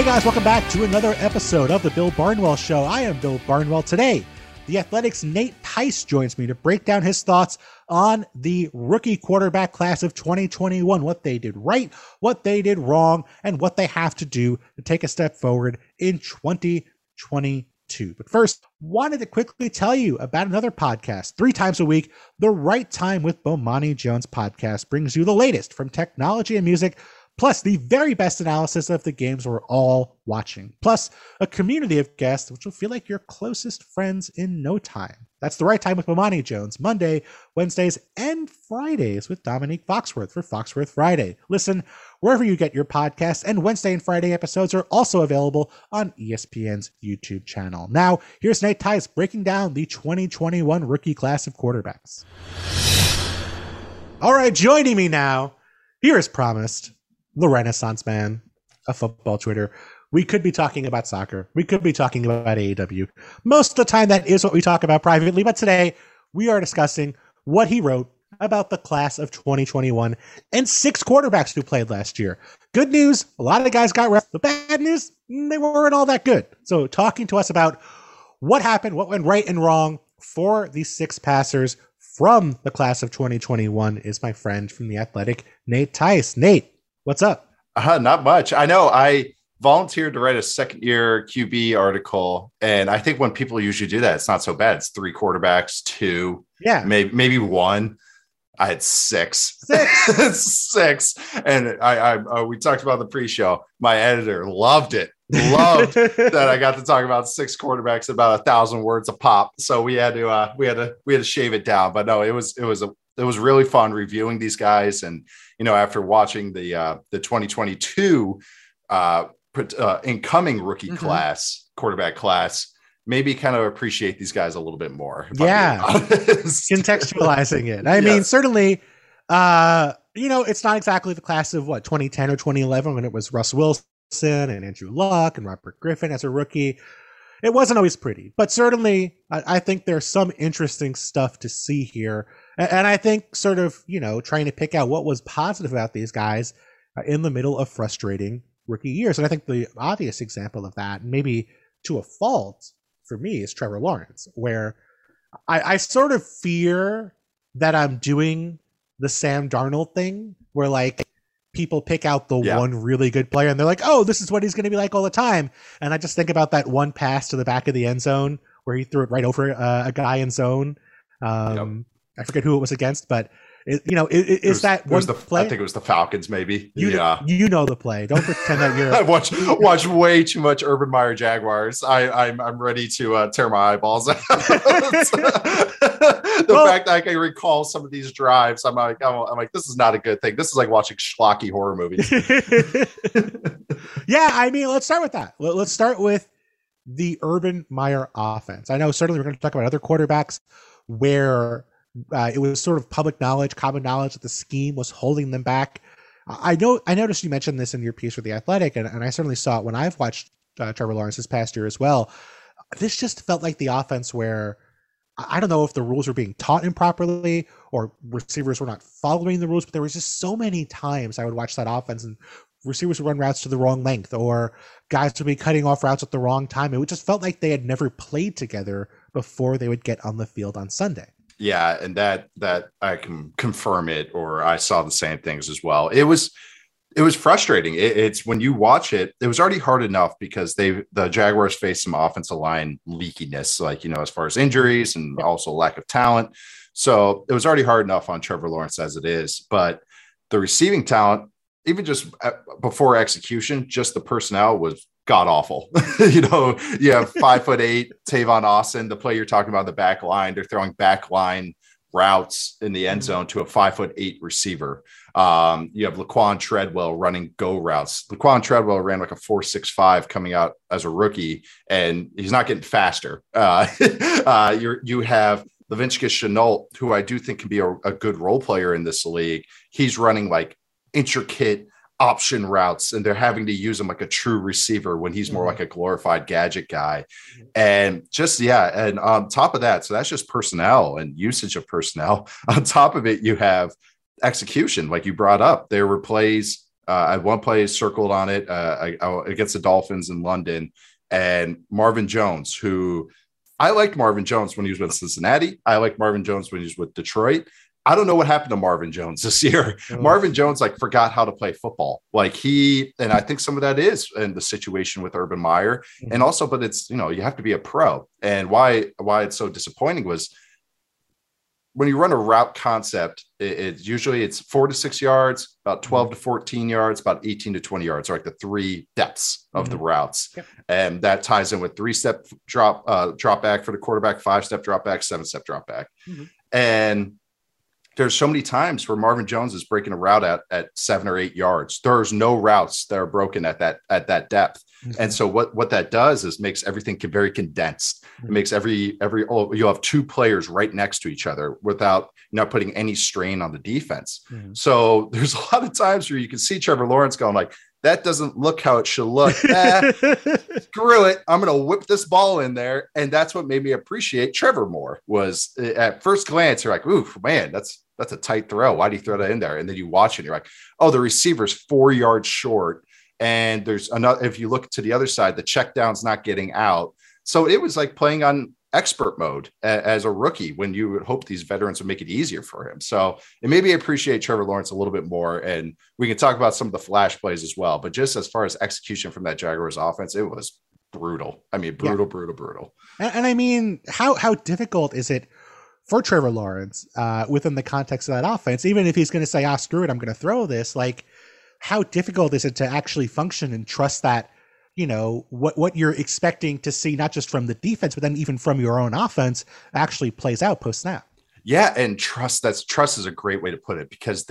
guys, welcome back to another episode of the Bill Barnwell Show. I am Bill Barnwell. Today, The Athletic's Nate Tice joins me to break down his thoughts on the rookie quarterback class of 2021, what they did right, what they did wrong, and what they have to do to take a step forward in 2022. But first, wanted to quickly tell you about another podcast. 3 times a week, The Right Time with Bomani Jones podcast brings you the latest from technology and music, plus the very best analysis of the games we're all watching, plus a community of guests which will feel like your closest friends in no time. That's The Right Time with Bomani Jones, Monday, Wednesdays, and Fridays with Dominique Foxworth for Foxworth Friday. Listen wherever you get your podcasts, and Wednesday and Friday episodes are also available on ESPN's YouTube channel. Now, here's Nate Tice breaking down the 2021 rookie class of quarterbacks. All right, joining me now, here as promised, the Renaissance Man of football Twitter. We could be talking about soccer. We could be talking about AEW. Most of the time, that is what we talk about privately. But today, we are discussing what he wrote about the class of 2021 and 6 quarterbacks who played last year. Good news, a lot of the guys got reps. The bad news, they weren't all that good. So talking to us about what happened, what went right and wrong for these 6 passers from the class of 2021 is my friend from The Athletic, Nate Tice. Nate, what's up? Not much. I know I volunteered to write a second-year QB article, and I think when people usually do that, it's not so bad. It's 3 quarterbacks, 2, maybe 1. I had 6. 6. And I we talked about the pre-show. My editor loved it. Loved that I got to talk about 6 quarterbacks, about 1,000 words a pop. So we had to shave it down. But no, it was really fun reviewing these guys. And, you know, after watching the 2022 incoming rookie class, quarterback class, maybe kind of appreciate these guys a little bit more. Yeah. Contextualizing it. I mean, certainly, it's not exactly the class of 2010 or 2011 when it was Russ Wilson and Andrew Luck and Robert Griffin as a rookie. It wasn't always pretty, but certainly I think there's some interesting stuff to see here. And I think sort of, trying to pick out what was positive about these guys in the middle of frustrating rookie years. And I think the obvious example of that, maybe to a fault for me, is Trevor Lawrence, where I sort of fear that I'm doing the Sam Darnold thing where people pick out the one really good player and they're like, oh, this is what he's going to be like all the time. And I just think about that one pass to the back of the end zone where he threw it right over a guy in zone. I forget who it was against, but that one play? I think it was the Falcons, maybe. You know the play. Don't pretend that you're. I watch way too much Urban Meyer Jaguars. I'm ready to tear my eyeballs out. The fact that I can recall some of these drives, I'm like, this is not a good thing. This is like watching schlocky horror movies. Yeah, I mean, let's start with that. Let's start with the Urban Meyer offense. I know certainly we're going to talk about other quarterbacks where it was sort of public knowledge, common knowledge that the scheme was holding them back. I noticed you mentioned this in your piece for The Athletic, and I certainly saw it when I've watched Trevor Lawrence this past year as well. This just felt like the offense where I don't know if the rules were being taught improperly or receivers were not following the rules, but there was just so many times I would watch that offense and receivers would run routes to the wrong length or guys would be cutting off routes at the wrong time. It just felt like they had never played together before they would get on the field on Sunday. Yeah, and that I can confirm it, or I saw the same things as well. It was frustrating. It's when you watch it, it was already hard enough because the Jaguars faced some offensive line leakiness, as far as injuries and also lack of talent. So it was already hard enough on Trevor Lawrence as it is. But the receiving talent, even just before execution, just the personnel was god awful. You have 5'8" Tavon Austin, the player you're talking about, the back line. They're throwing back line routes in the end zone to a 5'8" receiver. You have Laquan Treadwell running go routes. Laquan Treadwell ran like a 4.65 coming out as a rookie, and he's not getting faster. You have Laviska Shenault, who I do think can be a good role player in this league. He's running like intricate option routes, and they're having to use him like a true receiver when he's more like a glorified gadget guy. And and on top of that, so that's just personnel and usage of personnel. On top of it, you have execution, like you brought up. There were plays I had one play circled on it against the Dolphins in London, and Marvin Jones, who I liked Marvin Jones when he was with Cincinnati. I liked Marvin Jones when he was with Detroit. I don't know what happened to Marvin Jones this year. Oh. Marvin Jones forgot how to play football. And I think some of that is in the situation with Urban Meyer. Mm-hmm. And also, but it's, you have to be a pro. And why it's so disappointing was when you run a route concept, it's usually 4 to 6 yards, about 12 to 14 yards, about 18 to 20 yards, are like the three depths of the routes. Yep. And that ties in with 3-step drop back for the quarterback, 5-step drop back, 7-step drop back. Mm-hmm. And there's so many times where Marvin Jones is breaking a route at 7 or 8 yards. There's no routes that are broken at that depth. Mm-hmm. And so what that does is makes everything very condensed. Mm-hmm. It makes you'll have two players right next to each other without not putting any strain on the defense. Mm-hmm. So there's a lot of times where you can see Trevor Lawrence going that doesn't look how it should look. Screw it. I'm going to whip this ball in there. And that's what made me appreciate Trevor more. Was at first glance, you're like, ooh, man, that's a tight throw. Why do you throw that in there? And then you watch it, and you're like, oh, the receiver's 4 yards short. And there's another, if you look to the other side, the check down's not getting out. So it was like playing on expert mode as a rookie when you would hope these veterans would make it easier for him. So it made me appreciate Trevor Lawrence a little bit more. And we can talk about some of the flash plays as well. But just as far as execution from that Jaguars offense, it was brutal. I mean, brutal. And I mean, how difficult is it for Trevor Lawrence within the context of that offense, even if he's going to say, screw it, I'm going to throw this, how difficult is it to actually function and trust that, what you're expecting to see, not just from the defense, but then even from your own offense, actually plays out post snap? Yeah. And trust is a great way to put it, because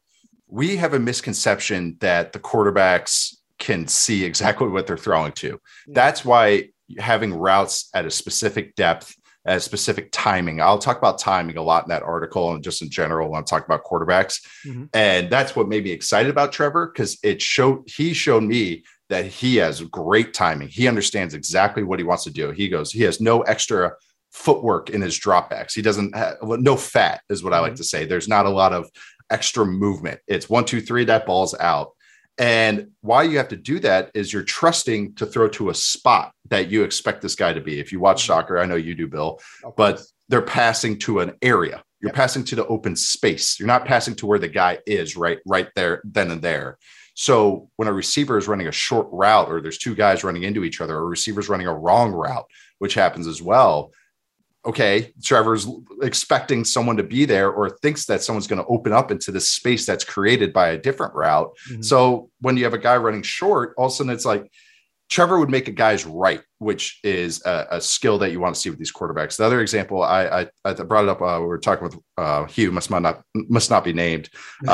we have a misconception that the quarterbacks can see exactly what they're throwing to. That's why having routes at a specific depth, at a specific timing. I'll talk about timing a lot in that article and just in general when I'm talking about quarterbacks. Mm-hmm. And that's what made me excited about Trevor, because he showed me that he has great timing. He understands exactly what he wants to do. He has no extra footwork in his dropbacks. He doesn't have no fat is what I like to say. There's not a lot of extra movement. It's 1, 2, 3, that ball's out. And why you have to do that is you're trusting to throw to a spot that you expect this guy to be. If you watch soccer, I know you do, Bill, but they're passing to an area. You're passing to the open space. You're not passing to where the guy is right there, then and there. So when a receiver is running a short route, or there's two guys running into each other, or a receiver's running a wrong route, which happens as well. Okay, Trevor's expecting someone to be there, or thinks that someone's going to open up into this space that's created by a different route. Mm-hmm. So when you have a guy running short, all of a sudden it's like Trevor would make a guy's right, which is a skill that you want to see with these quarterbacks. The other example, I brought it up. We were talking with Hugh, must not be named,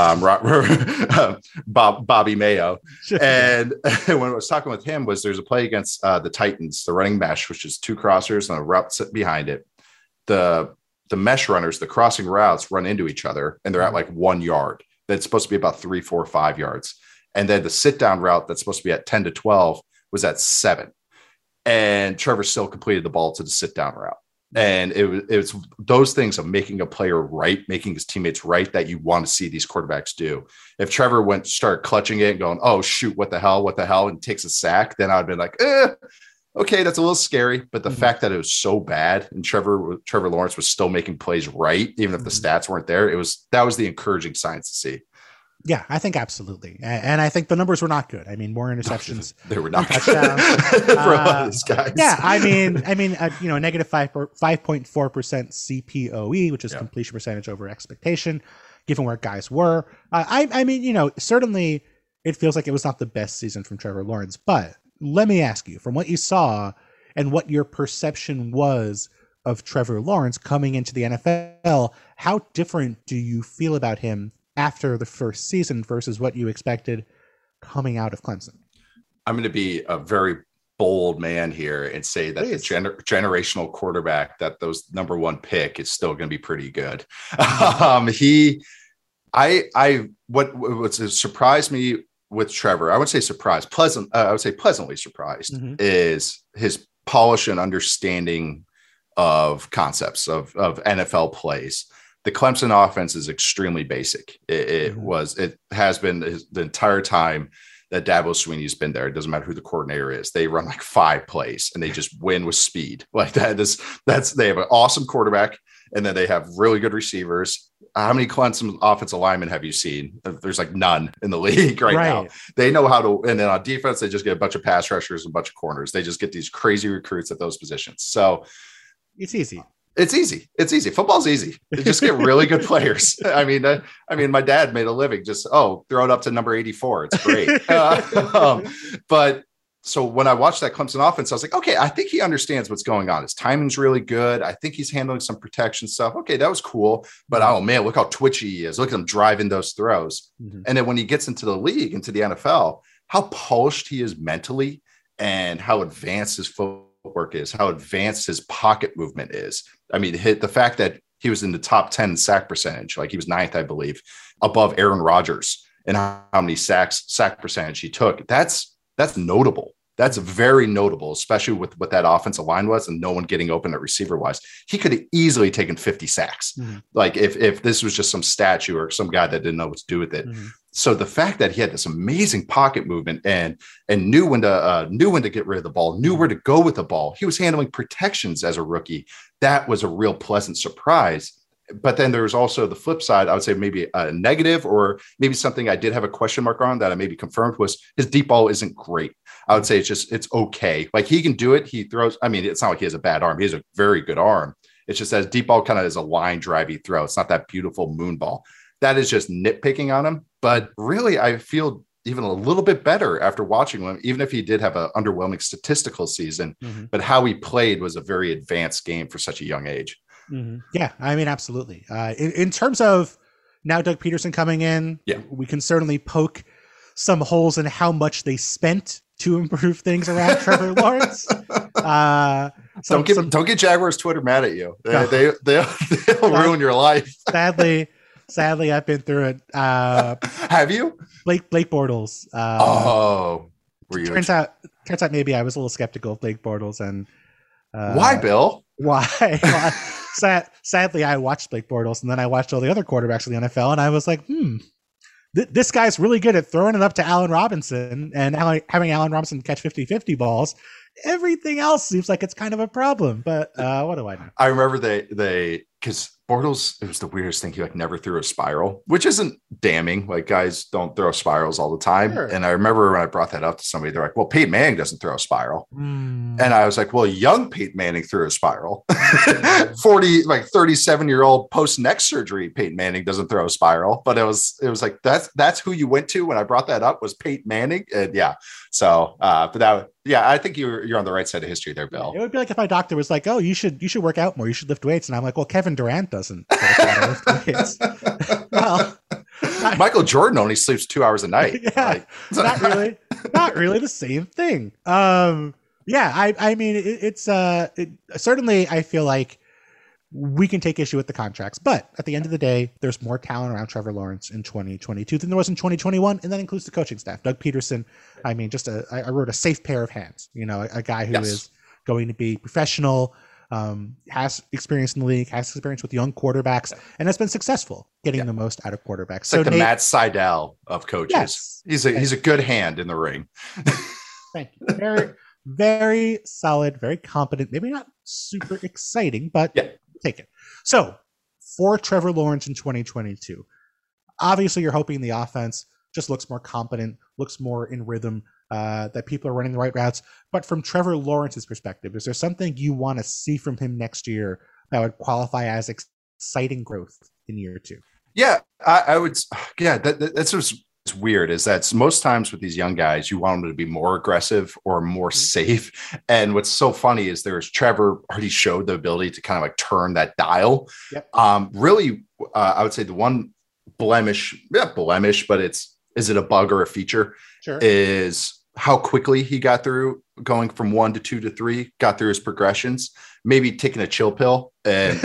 Bobby Mayo. And when I was talking with him, there's a play against the Titans, the running mesh, which is two crossers and a route behind it. The mesh runners, the crossing routes run into each other, and they're at 1 yard. That's supposed to be about 3, 4, 5 yards. And then the sit down route that's supposed to be at 10 to 12 was at 7. And Trevor still completed the ball to the sit down route. And it's those things of making a player right, making his teammates right, that you want to see these quarterbacks do. If Trevor start clutching it and going, oh shoot, what the hell, and takes a sack, then I'd been like, okay, that's a little scary. But the fact that it was so bad and Trevor Lawrence was still making plays right, even if the stats weren't there, that was the encouraging signs to see. Yeah, I think absolutely. And I think the numbers were not good. I mean, more interceptions. They were not touchdowns for a lot of these guys. Yeah, I mean, negative 5.4% CPOE, which is completion percentage over expectation, given where guys were. I mean, certainly it feels like it was not the best season from Trevor Lawrence. But let me ask you, from what you saw and what your perception was of Trevor Lawrence coming into the NFL, how different do you feel about him after the first season versus what you expected coming out of Clemson? I'm going to be a very bold man here and say that the generational quarterback, that those number one pick, is still going to be pretty good. What surprised me with Trevor, I would say pleasantly surprised, is his polish and understanding of concepts of NFL plays. the Clemson offense is extremely basic. It has been the entire time that Dabo Swinney's been there. It doesn't matter who the coordinator is. They run like 5 plays and they just win with speed. Like they have an awesome quarterback, and then they have really good receivers. How many Clemson offensive linemen have you seen? There's like none in the league right now. They know how to, and then on defense, they just get a bunch of pass rushers and a bunch of corners. They just get these crazy recruits at those positions. So it's easy. It's easy. Football's easy. You just get really good players. I mean, my dad made a living just, throw it up to number 84. It's great. But so when I watched that Clemson offense, I was like, okay, I think he understands what's going on. His timing's really good. I think he's handling some protection stuff. Okay, that was cool. But oh man, look how twitchy he is. Look at him driving those throws. And then when he gets into the league, into the NFL, how polished he is mentally and how advanced his footwork is, how advanced his pocket movement is. I mean, the fact that he was in the top 10 sack percentage, like he was 9th, I believe, above Aaron Rodgers, and how many sack percentage he took. That's notable. That's very notable, especially with what that offensive line was and no one getting open at receiver wise. He could have easily taken 50 sacks. Like if this was just some statue or some guy that didn't know what to do with it. So the fact that he had this amazing pocket movement and knew when to get rid of the ball, knew where to go with the ball. He was handling protections as a rookie. That was a real pleasant surprise. But then there was also the flip side. I would say maybe a negative, or maybe something I did have a question mark on that I maybe confirmed, was his deep ball isn't great. I would say it's okay. Like he can do it. He throws. I mean, it's not like he has a bad arm. He has a very good arm. It's just that his deep ball kind of is a line drivey throw. It's not that beautiful moon ball. That is just nitpicking on him. But really, I feel even a little bit better after watching him, even if he did have an underwhelming statistical season. But how he played was a very advanced game for such a young age. Yeah, I mean, absolutely. In terms of now Doug Peterson coming in, we can certainly poke some holes in how much they spent to improve things around Trevor Lawrence. Don't get Jaguars Twitter mad at you. They'll ruin your life. Sadly, I've been through it. Have you? Blake Bortles. Were you? Turns out maybe I was a little skeptical of Blake Bortles, and why, Bill? Why? Sadly, I watched Blake Bortles, and then I watched all the other quarterbacks in the NFL, and I was like, this guy's really good at throwing it up to Allen Robinson and having Allen Robinson catch 50-50 balls. Everything else seems like it's kind of a problem, but what do I know? I remember because Bortles, it was the weirdest thing. He never threw a spiral, which isn't damning. Like guys don't throw spirals all the time. Sure. And I remember when I brought that up to somebody, they're like, well, Peyton Manning doesn't throw a spiral. And I was like, well, young Peyton Manning threw a spiral. 37-year-old post neck surgery Peyton Manning doesn't throw a spiral. But it was like, that's who you went to when I brought that up, was Peyton Manning. And so but that, I think you're on the right side of history there, Bill. It would be like if my doctor was like, oh, you should work out more, you should lift weights, and I'm like, well, Kevin Durant doesn't lift weights. Well, Michael Jordan only sleeps 2 hours a night. Yeah, not really the same thing. I mean, it's certainly, I feel like we can take issue with the contracts, but at the end of the day, there's more talent around Trevor Lawrence in 2022 than there was in 2021, and that includes the coaching staff. Doug Peterson, I mean, I wrote a safe pair of hands. A guy who is going to be professional, has experience in the league, has experience with young quarterbacks, and has been successful getting the most out of quarterbacks. It's like the Matt Sydal of coaches. Yes. He's a good hand in the ring. Thank you. Very, very solid, very competent. Maybe not super exciting, but take it. So for Trevor Lawrence in 2022, obviously you're hoping the offense just looks more competent, looks more in rhythm, that people are running the right routes. But from Trevor Lawrence's perspective, is there something you want to see from him next year that would qualify as exciting growth in year 2? Yeah, I would. Yeah, that's what's weird, is that most times with these young guys, you want them to be more aggressive or more safe. And what's so funny is Trevor already showed the ability to kind of like turn that dial. Really, I would say the one blemish, but is it a bug or a feature? Sure. Is how quickly he got through going from 1 to 2 to 3, got through his progressions, maybe taking a chill pill and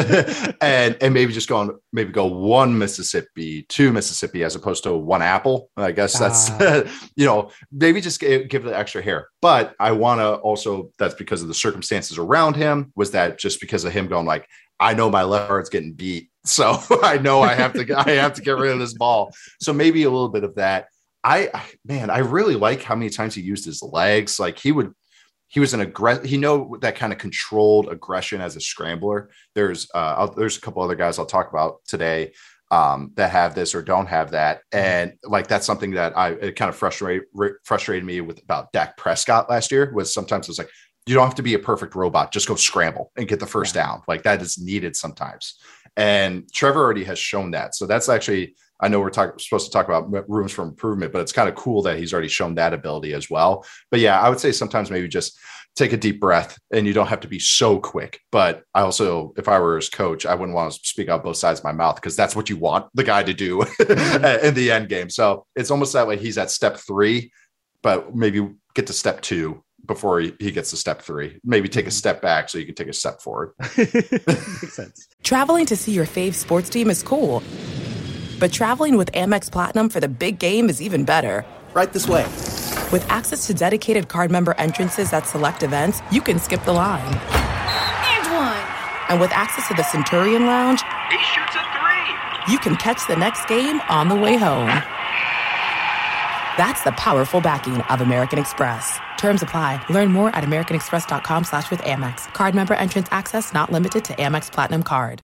maybe just go 1 Mississippi, 2 Mississippi, as opposed to 1 apple. I guess that's, maybe just give it the extra hair. But I want to also, that's because of the circumstances around him. Was that just because of him going like, I know my left guard's getting beat So I know I have to get rid of this ball. So maybe a little bit of that. I really like how many times he used his legs. Like he was that kind of controlled aggression as a scrambler. There's a couple other guys I'll talk about today that have this or don't have that. And like, that's something that it kind of frustrated me about Dak Prescott last year, was sometimes it's like, you don't have to be a perfect robot. Just go scramble and get the first down. Like, that is needed sometimes. And Trevor already has shown that. So that's actually, I know we're supposed to talk about rooms for improvement, but it's kind of cool that he's already shown that ability as well. But yeah, I would say sometimes maybe just take a deep breath, and you don't have to be so quick. But I also, if I were his coach, I wouldn't want to speak out both sides of my mouth, because that's what you want the guy to do in the end game. So it's almost that way. He's at step 3, but maybe get to step 2 before he gets to step 3. Maybe take a step back so you can take a step forward. Makes sense. Traveling to see your fave sports team is cool, but traveling with Amex Platinum for the big game is even better. Right this way. With access to dedicated card member entrances at select events, you can skip the line. And one. And with access to the Centurion Lounge, He shoots a 3. you can catch the next game on the way home. That's the powerful backing of American Express. Terms apply. Learn more at americanexpress.com/withAmex. Card member entrance access not limited to Amex Platinum Card.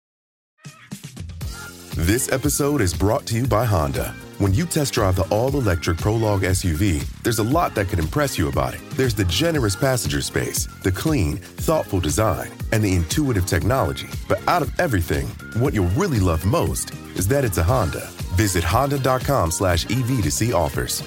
This episode is brought to you by Honda. When you test drive the all-electric Prologue SUV, there's a lot that could impress you about it. There's the generous passenger space, the clean, thoughtful design, and the intuitive technology. But out of everything, what you'll really love most is that it's a Honda. Visit honda.com/EV to see offers.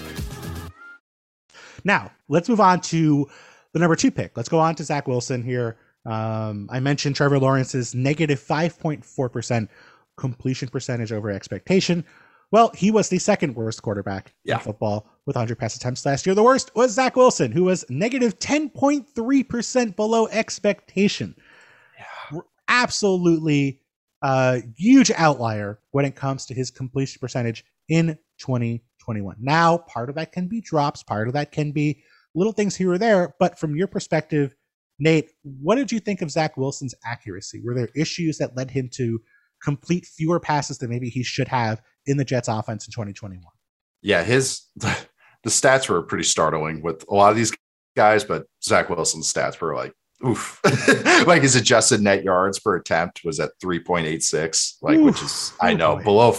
Now, let's move on to the number 2 pick. Let's go on to Zach Wilson here. I mentioned Trevor Lawrence's negative 5.4% completion percentage over expectation. Well, he was the second worst quarterback in football with 100 pass attempts last year. The worst was Zach Wilson, who was negative 10.3% below expectation. Yeah. Absolutely huge outlier when it comes to his completion percentage in 2021. Now, part of that can be drops, part of that can be little things here or there. But from your perspective, Nate, what did you think of Zach Wilson's accuracy? Were there issues that led him to complete fewer passes than maybe he should have in the Jets offense in 2021? Yeah, the stats were pretty startling with a lot of these guys, but Zach Wilson's stats were like, oof. Like, his adjusted net yards per attempt was at 3.86, like, oof, which is, I know, below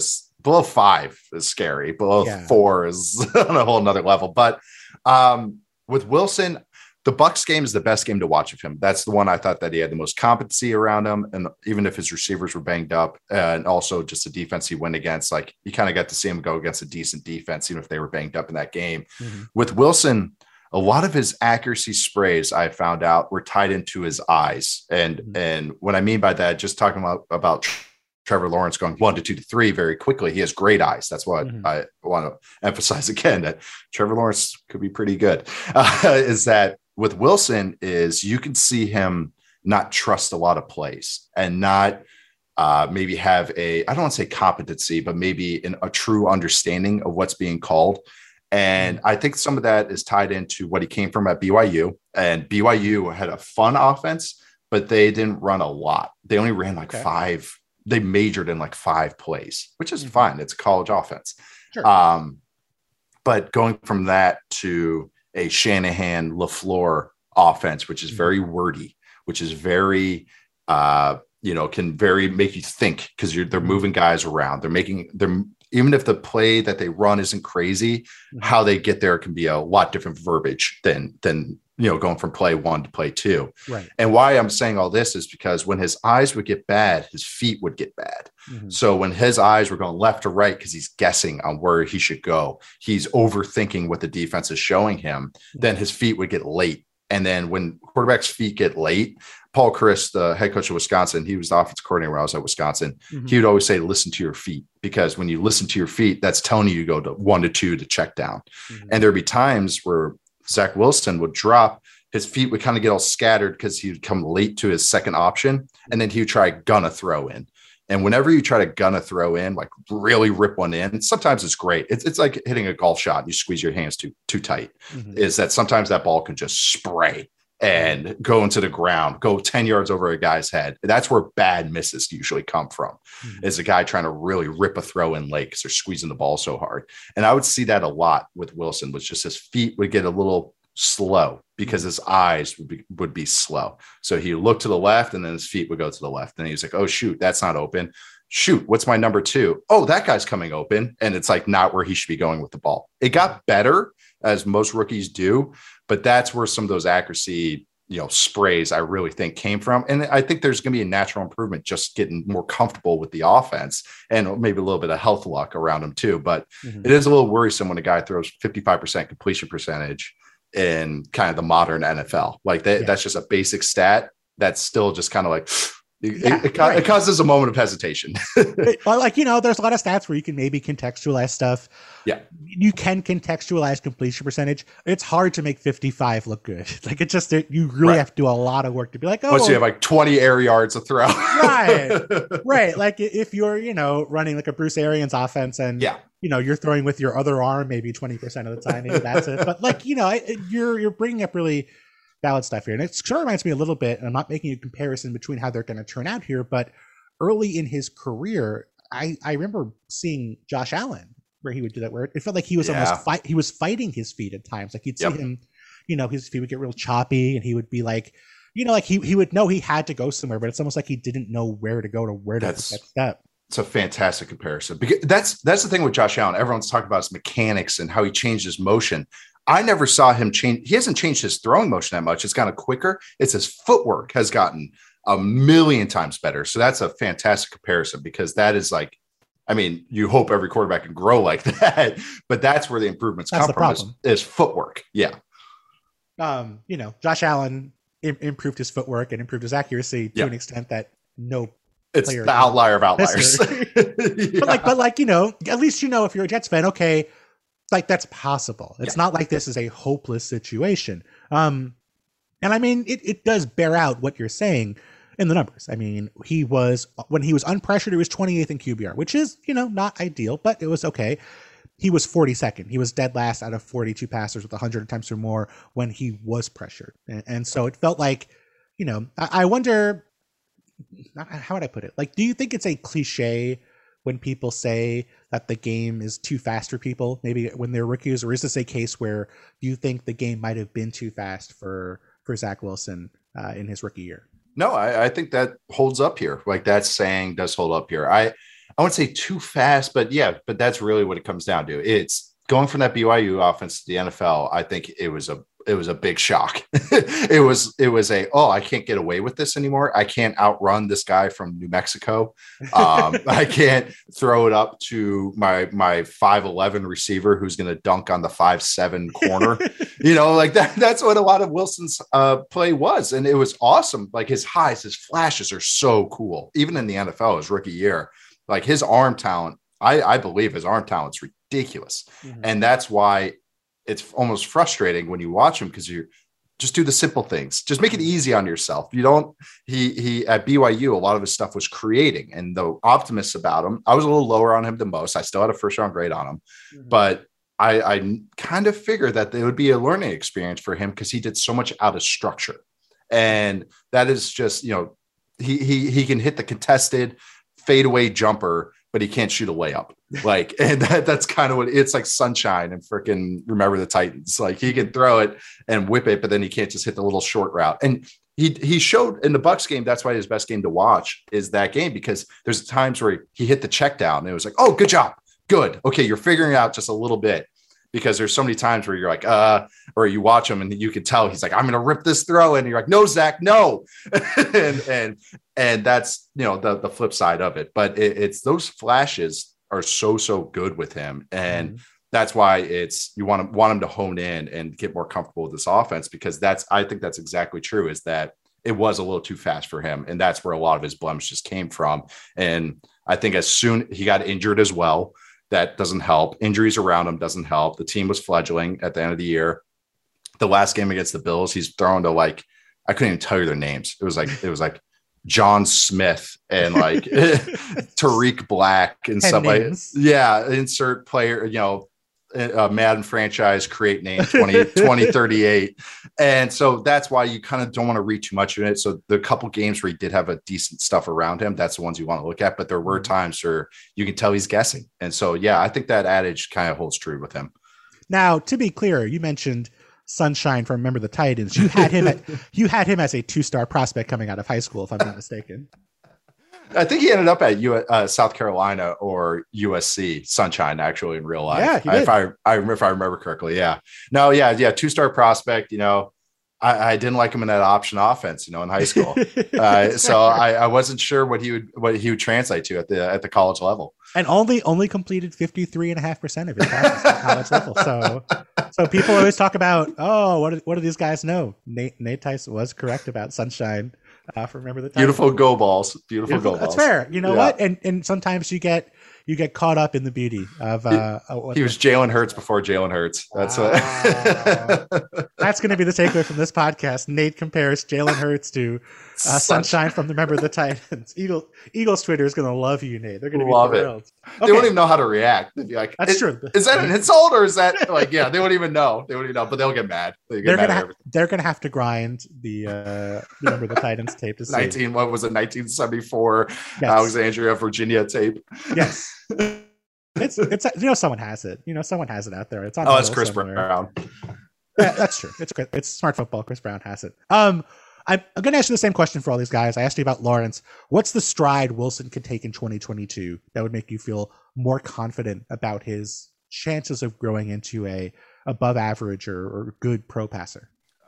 5 is scary. Below 4 is on a whole nother level. But with Wilson, the Bucs game is the best game to watch of him. That's the one I thought that he had the most competency around him. And even if his receivers were banged up, and also just the defense he went against, like, you kind of got to see him go against a decent defense, even if they were banged up in that game. Mm-hmm. With Wilson, a lot of his accuracy sprays, I found out, were tied into his eyes. And what I mean by that, just talking about Trevor Lawrence going 1 to 2 to 3 very quickly. He has great eyes. That's what I want to emphasize again, that Trevor Lawrence could be pretty good. Is that with Wilson is you can see him not trust a lot of plays and not maybe have I don't want to say competency, but maybe a true understanding of what's being called. And I think some of that is tied into what he came from at BYU. And BYU had a fun offense, but they didn't run a lot. They only ran like 5. They majored in like 5 plays, which is fine. It's a college offense. Sure. But going from that to a Shanahan LaFleur offense, which is very wordy, which is very, can very make you think, because they're moving guys around. They're even if the play that they run isn't crazy, how they get there can be a lot different verbiage than going from play 1 to play 2. Right. And why I'm saying all this is because when his eyes would get bad, his feet would get bad. Mm-hmm. So when his eyes were going left to right, because he's guessing on where he should go, he's overthinking what the defense is showing him, then his feet would get late. And then when quarterbacks' feet get late, Paul Chris, the head coach of Wisconsin, he was the offensive coordinator when I was at Wisconsin. Mm-hmm. He would always say, listen to your feet, because when you listen to your feet, that's telling you to go to 1 to 2 to check down. Mm-hmm. And there'd be times where Zach Wilson would drop, his feet would kind of get all scattered because he would come late to his second option, and then he would try gun a throw in. And whenever you try to gun a throw in, like really rip one in, sometimes it's great. It's like hitting a golf shot. You squeeze your hands too tight. Mm-hmm. Is that sometimes that ball can just spray. and go into the ground, go 10 yards over a guy's head. That's where bad misses usually come from, is a guy trying to really rip a throw in late because they're squeezing the ball so hard. And I would see that a lot with Wilson, was just his feet would get a little slow because his eyes would be slow. So he would look to the left and then his feet would go to the left. And he was like, oh, shoot, that's not open. Shoot, what's my number 2? Oh, that guy's coming open. And it's like not where he should be going with the ball. It got better, as most rookies do, but that's where some of those accuracy, sprays I really think came from. And I think there's going to be a natural improvement, just getting more comfortable with the offense and maybe a little bit of health luck around him too. But it is a little worrisome when a guy throws 55% completion percentage in kind of the modern NFL. Like that's just a basic stat that's still just kind of like, it causes a moment of hesitation. There's a lot of stats where you can maybe contextualize stuff. Yeah. You can contextualize completion percentage. It's hard to make 55 look good. Like it's just, you really have to do a lot of work to be like, once you have like 20 air yards to throw. Right. Like if you're, running like a Bruce Arians offense and, you're throwing with your other arm, maybe 20% of the time, maybe that's it. But like, you're bringing up really valid stuff here. And it sort of reminds me a little bit, and I'm not making a comparison between how they're going to turn out here, but early in his career, I remember seeing Josh Allen where he would do that, where it felt like he was he was fighting his feet at times. Like you'd see him, his feet would get real choppy and he would be like, like he would know he had to go somewhere, but it's almost like he didn't know where to go to where to take that step. It's a fantastic comparison, because that's the thing with Josh Allen. Everyone's talking about his mechanics and how he changed his motion. I never saw him change. He hasn't changed his throwing motion that much. It's gotten quicker. It's his footwork has gotten a million times better. So that's a fantastic comparison, because that is like, you hope every quarterback can grow like that, but that's where the improvements come from is footwork. Yeah. Josh Allen improved his footwork and improved his accuracy to an extent that it's the outlier of outliers. But at least, if you're a Jets fan, okay, like that's possible. It's not like this is a hopeless situation. And it does bear out what you're saying in the numbers. When he was unpressured, he was 28th in QBR, which is, not ideal, but it was okay. He was 42nd. He was dead last out of 42 passers with 100 attempts or more when he was pressured. And so it felt like, I wonder, how would I put it? Like, do you think it's a cliche when people say that the game is too fast for people, maybe when they're rookies, or is this a case where you think the game might have been too fast for Zach Wilson in his rookie year? No, I think that holds up here. Like that saying does hold up here. I wouldn't say too fast, but that's really what it comes down to. It's going from that BYU offense to the NFL. I think it was a big shock. it was I can't get away with this anymore. I can't outrun this guy from New Mexico. I can't throw it up to my 5'11" receiver who's going to dunk on the 5'7" corner. Like that's what a lot of Wilson's play was. And it was awesome. Like his highs, his flashes are so cool. Even in the NFL, his rookie year, like his arm talent, I believe his arm talent's ridiculous. Mm-hmm. And that's why it's almost frustrating when you watch him, because you just do the simple things. Just make it easy on yourself. You don't, he at BYU, a lot of his stuff was creating, and the optimists about him, I was a little lower on him than most. I still had a first round grade on him, but I kind of figured that it would be a learning experience for him because he did so much out of structure. And that is just, he can hit the contested fadeaway jumper, but he can't shoot a layup. Like, and that's kind of what it's like, sunshine and freaking Remember the Titans. Like he can throw it and whip it, but then he can't just hit the little short route. And he showed in the Bucs game, that's why his best game to watch is that game, because there's times where he hit the check down and it was like, oh, good job. Good. Okay. You're figuring it out just a little bit, because there's so many times where you're like, or you watch him and you can tell he's like, I'm going to rip this throw. And you're like, no, Zach, no. and that's, the flip side of it. But it's those flashes are so good with him. And that's why you want him to hone in and get more comfortable with this offense, because I think that's exactly true, is that it was a little too fast for him. And that's where a lot of his blemishes came from. And I think as soon he got injured as well, that doesn't help. Injuries around him doesn't help. The team was fledgling at the end of the year. The last game against the Bills, he's thrown to like, I couldn't even tell you their names. It was like John Smith and like Tariq Black and stuff like, insert player, Madden franchise, create name 2038. And so that's why you kind of don't want to read too much in it. So the couple games where he did have a decent stuff around him, that's the ones you want to look at. But there were times where you can tell he's guessing. And so, yeah, I think that adage kind of holds true with him. Now, to be clear, you mentioned Sunshine from Remember the Titans. You had him as a 2-star prospect coming out of high school, if I'm not mistaken. I think he ended up at South Carolina or USC, Sunshine, actually, in real life. Yeah, if I remember correctly. Yeah. No, yeah. 2-star prospect. I didn't like him in that option offense, in high school. So I wasn't sure what he would translate to at the college level. And only completed 53.5% of his passes at college level. So people always talk about, what do these guys know? Nate Tice was correct about Sunshine. Remember the time. Beautiful go balls. Beautiful go balls. That's fair. You know what? And sometimes you get caught up in the beauty of he was Jalen Hurts before Jalen Hurts. That's that's going to be the takeaway from this podcast. Nate compares Jalen Hurts to Sunshine from Remember the Titans. Eagles Twitter is going to love you, Nate. They're going to be thrilled. Okay. They won't even know how to react. They'd be like, "That's true. Is that an insult or is that like?" Yeah, they won't even know. But they'll get mad. They're going to have to grind the Remember the Titans tape to see. What was it? 1974 Alexandria, Virginia tape. Yes. It's someone has it. Someone has it out there. It's on. It's Chris Brown. Yeah, that's true. It's smart football. Chris Brown has it. I'm going to ask you the same question for all these guys. I asked you about Lawrence. What's the stride Wilson could take in 2022 that would make you feel more confident about his chances of growing into a above average or good pro passer?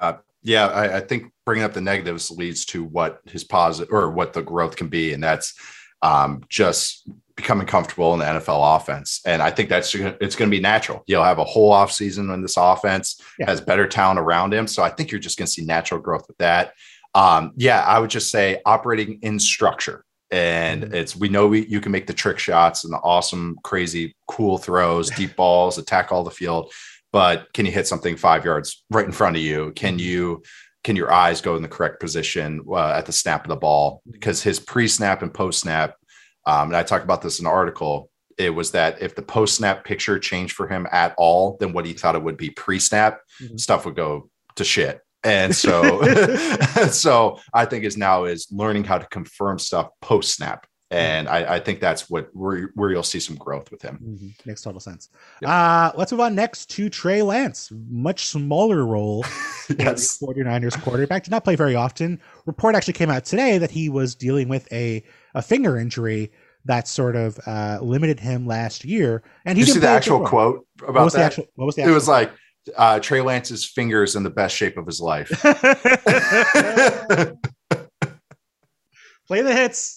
I think bringing up the negatives leads to what his positive or what the growth can be. And that's just becoming comfortable in the NFL offense. And I think it's going to be natural. You'll have a whole off season when this offense has better talent around him. So I think you're just going to see natural growth with that. I would just say operating in structure. And we know you can make the trick shots and the awesome, crazy, cool throws, deep balls, attack all the field. But can you hit something 5 yards right in front of you? Can your eyes go in the correct position at the snap of the ball? Because his pre-snap and post-snap, and I talked about this in the article, it was that if the post-snap picture changed for him at all than what he thought it would be pre-snap, stuff would go to shit. And so, so I think is learning how to confirm stuff post-snap. And I think that's where you'll see some growth with him. Makes total sense. Yep. Let's move on next to Trey Lance. Much smaller role. Yes. 49ers quarterback. Did not play very often. Report actually came out today that he was dealing with a finger injury that sort of limited him last year. And he did you see the actual quote about that? What was the actual? It was like, Trey Lance's fingers in the best shape of his life. Play the hits.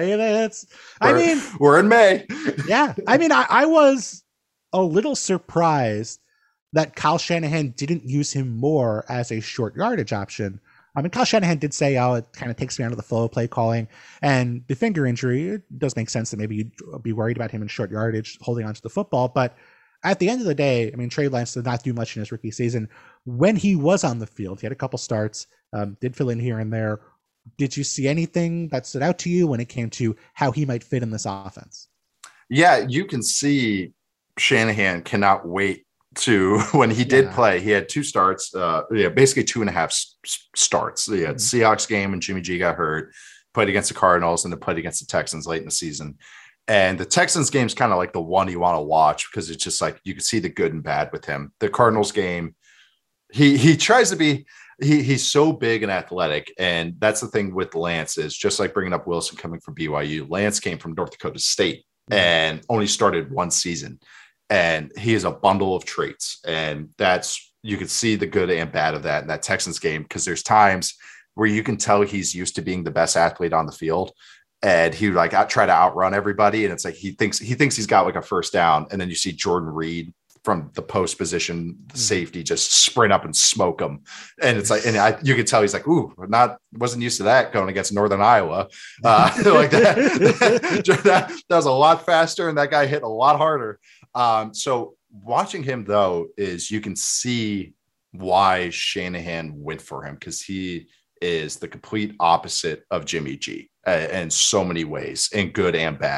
We're in May. Yeah. I was a little surprised that Kyle Shanahan didn't use him more as a short yardage option. Kyle Shanahan did say, it kind of takes me out of the flow of play calling. And the finger injury, it does make sense that maybe you'd be worried about him in short yardage, holding onto the football. But at the end of the day, Trey Lance did not do much in his rookie season. When he was on the field, he had a couple starts, did fill in here and there. Did you see anything that stood out to you when it came to how he might fit in this offense? Yeah, you can see Shanahan cannot wait to when he did play. He had 2 starts, basically 2.5 starts. He had Seahawks game and Jimmy G got hurt, played against the Cardinals, and then played against the Texans late in the season. And the Texans game is kind of like the one you want to watch because it's just like you can see the good and bad with him. The Cardinals game, he tries to be. He's so big and athletic, and that's the thing with Lance is just like bringing up Wilson coming from BYU. Lance came from North Dakota State and only started 1 season, and he is a bundle of traits, and you can see the good and bad of that in that Texans game because there's times where you can tell he's used to being the best athlete on the field, and he would try to outrun everybody, and it's like he thinks he's got like a first down, and then you see Jordan Reed from the post position, the safety just sprint up and smoke him. And it's like, you could tell he's like, wasn't used to that going against Northern Iowa. Like that was a lot faster. And that guy hit a lot harder. So watching him though, is you can see why Shanahan went for him. Cause he is the complete opposite of Jimmy G in so many ways, in good and bad.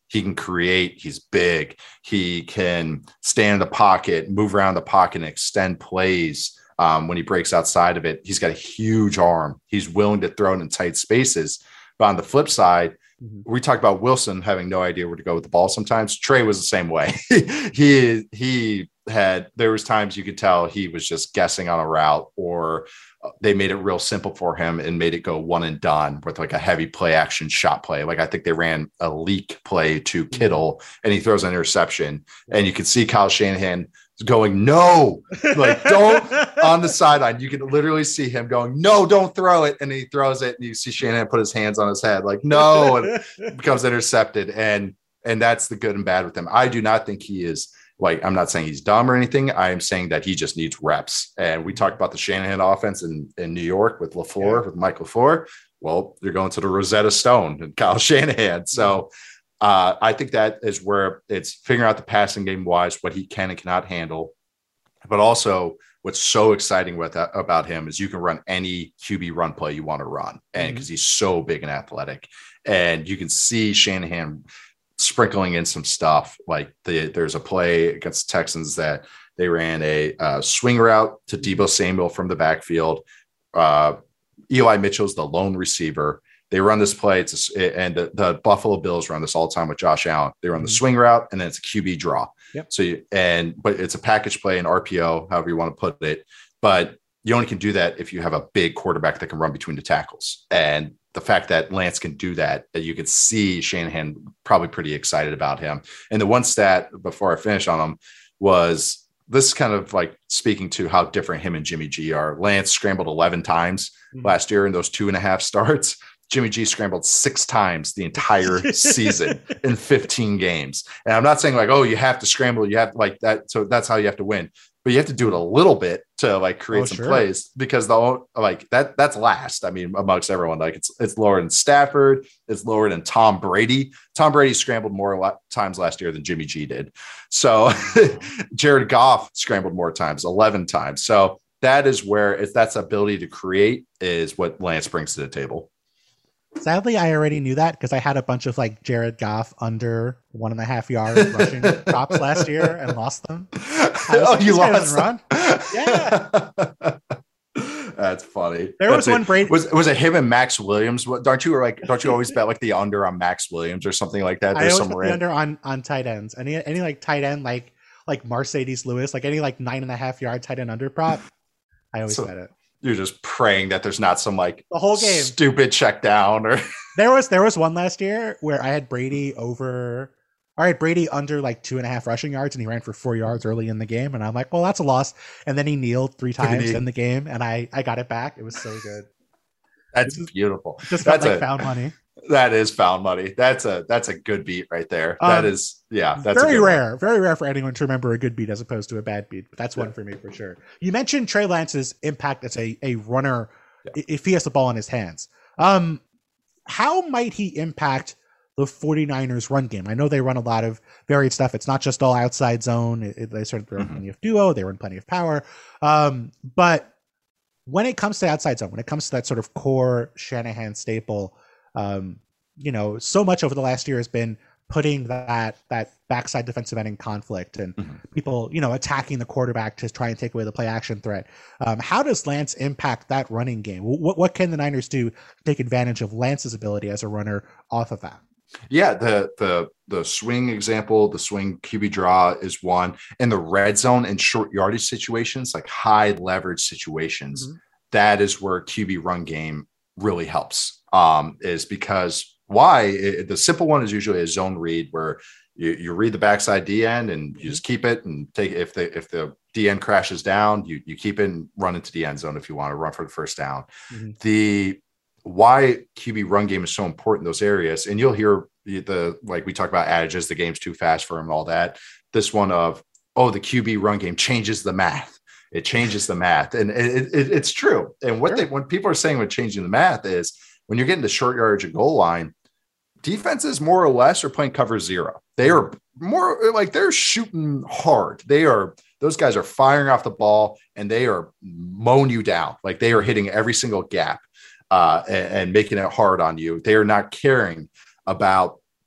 He can create. He's big. He can stand in the pocket, move around the pocket, and extend plays. When he breaks outside of it, he's got a huge arm. He's willing to throw it in tight spaces. But on the flip side, we talked about Wilson having no idea where to go with the ball. Sometimes Trey was the same way. There was times you could tell he was just guessing on a route, or they made it real simple for him and made it go one and done with like a heavy play action shot play. Like I think they ran a leak play to Kittle and he throws an interception, and you can see Kyle Shanahan going, no, like don't on the sideline. You can literally see him going, no, don't throw it. And he throws it, and you see Shanahan put his hands on his head like, no, and it becomes intercepted. And that's the good and bad with him. I do not think he is like, I'm not saying he's dumb or anything. I am saying that he just needs reps. And we talked about the Shanahan offense in New York with LaFleur, with Mike LaFleur. Well, you're going to the Rosetta Stone and Kyle Shanahan. So I think that is where it's figuring out the passing game wise, what he can and cannot handle. But also what's so exciting about him is you can run any QB run play you want to run. And because he's so big and athletic, and you can see Shanahan sprinkling in some stuff. Like there's a play against the Texans that they ran a swing route to Deebo Samuel from the backfield. Eli Mitchell's the lone receiver. They run this play. And the Buffalo Bills run this all the time with Josh Allen. They run the swing route, and then it's a QB draw. Yep. But it's a package play, an RPO, however you want to put it. But you only can do that if you have a big quarterback that can run between the tackles. And the fact that Lance can do that you can see Shanahan probably pretty excited about him. And the one stat before I finish on him was this, kind of like speaking to how different him and Jimmy G are. Lance scrambled 11 times last year in those 2.5 starts. Jimmy G scrambled 6 times the entire season in 15 games. And I'm not saying like, oh, you have to scramble, you have like that. So that's how you have to win, but you have to do it a little bit to like create some plays, because that's last. I mean, amongst everyone, like it's lower than Stafford, it's lower than Tom Brady. Tom Brady scrambled more times last year than Jimmy G did. So Jared Goff scrambled more times, 11 times. So that is where that's ability to create is what Lance brings to the table. Sadly, I already knew that because I had a bunch of like Jared Goff under 1.5 yards rushing props last year and lost them. You lost run? Yeah. That's funny. There was one Brady. Was it him and Max Williams? Don't you always bet like the under on Max Williams or something like that? There's some the under on tight ends. Any like tight end like Mercedes Lewis, like any like 9.5 yard tight end under prop. I always bet it. You're just praying that there's not some like the whole game stupid check down or there was one last year where I had Brady under like 2.5 rushing yards, and he ran for 4 yards early in the game. And I'm like, well, that's a loss. And then he kneeled 3 times in the game, and I got it back. It was so good. That's beautiful. Just felt like found money. That is found money. That's a good beat right there. That's very rare for anyone to remember a good beat as opposed to a bad beat. But that's one for me for sure. You mentioned Trey Lance's impact as a runner if he has the ball in his hands. How might he impact the 49ers run game? I know they run a lot of varied stuff. It's not just all outside zone. They sort of run plenty of duo. They run plenty of power. But when it comes to outside zone, when it comes to that sort of core Shanahan staple, so much over the last year has been putting that backside defensive end in conflict and people, attacking the quarterback to try and take away the play action threat. How does Lance impact that running game? What can the Niners do to take advantage of Lance's ability as a runner off of that? Yeah, the swing example, the swing QB draw is one, and the red zone and short yardage situations, like high leverage situations, that is where QB run game really helps. Is because the simple one is usually a zone read where you read the backside D end and you just keep it and take if the D end crashes down, you keep it and run into the end zone if you want to run for the first down. The why QB run game is so important in those areas, and you'll hear like we talk about adages, the game's too fast for him and all that. This one of the QB run game changes the math. It changes the math, and it's true. And when people are saying when changing the math is when you're getting to short yardage and goal line, defenses more or less are playing cover zero. They are more like they're shooting hard. Those guys are firing off the ball and they are mowing you down. Like they are hitting every single gap and making it hard on you. They are not caring about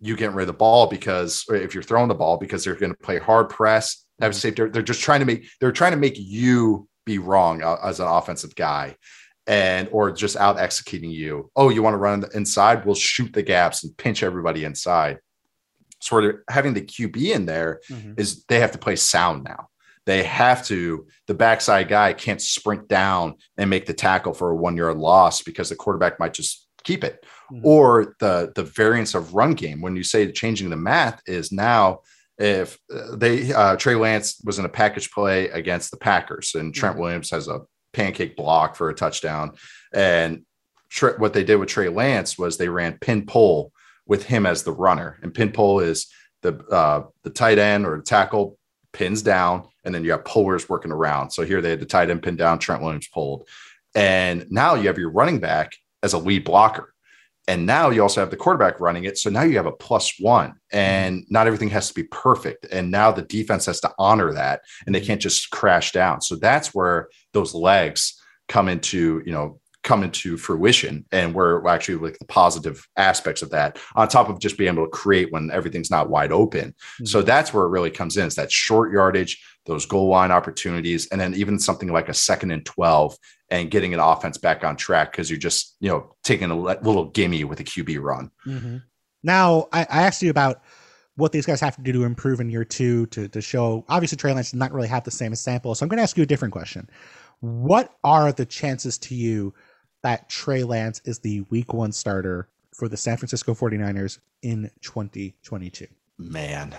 you getting rid of the ball because, or if you're throwing the ball, because they're going to play hard press, have safe. They're just trying to make you be wrong as an offensive guy, or just out executing you. Oh, you want to run inside? We'll shoot the gaps and pinch everybody inside. Sort of having the QB in there is they have to play sound now. They have to, the backside guy can't sprint down and make the tackle for a 1 yard loss because the quarterback might just keep it. Or the variance of run game. When you say changing the math is now, if Trey Lance was in a package play against the Packers and Trent Williams has a pancake block for a touchdown. And what they did with Trey Lance was they ran pin pull with him as the runner, and pin pull is the tight end or the tackle pins down, and then you have pullers working around. So here they had the tight end pinned down, Trent Williams pulled, and now you have your running back as a lead blocker. And now you also have the quarterback running it. So now you have a +1, and not everything has to be perfect. And now the defense has to honor that, and they can't just crash down. So that's where those legs come into fruition. And we're actually like the positive aspects of that on top of just being able to create when everything's not wide open. So that's where it really comes in. It's that short yardage, those goal line opportunities, and then even something like a 2nd and 12 and getting an offense back on track because you're just, taking a little gimme with a QB run. Now, I asked you about what these guys have to do to improve in year 2 to show. Obviously, Trey Lance does not really have the same sample. So I'm going to ask you a different question. What are the chances to you that Trey Lance is the week 1 starter for the San Francisco 49ers in 2022? Man,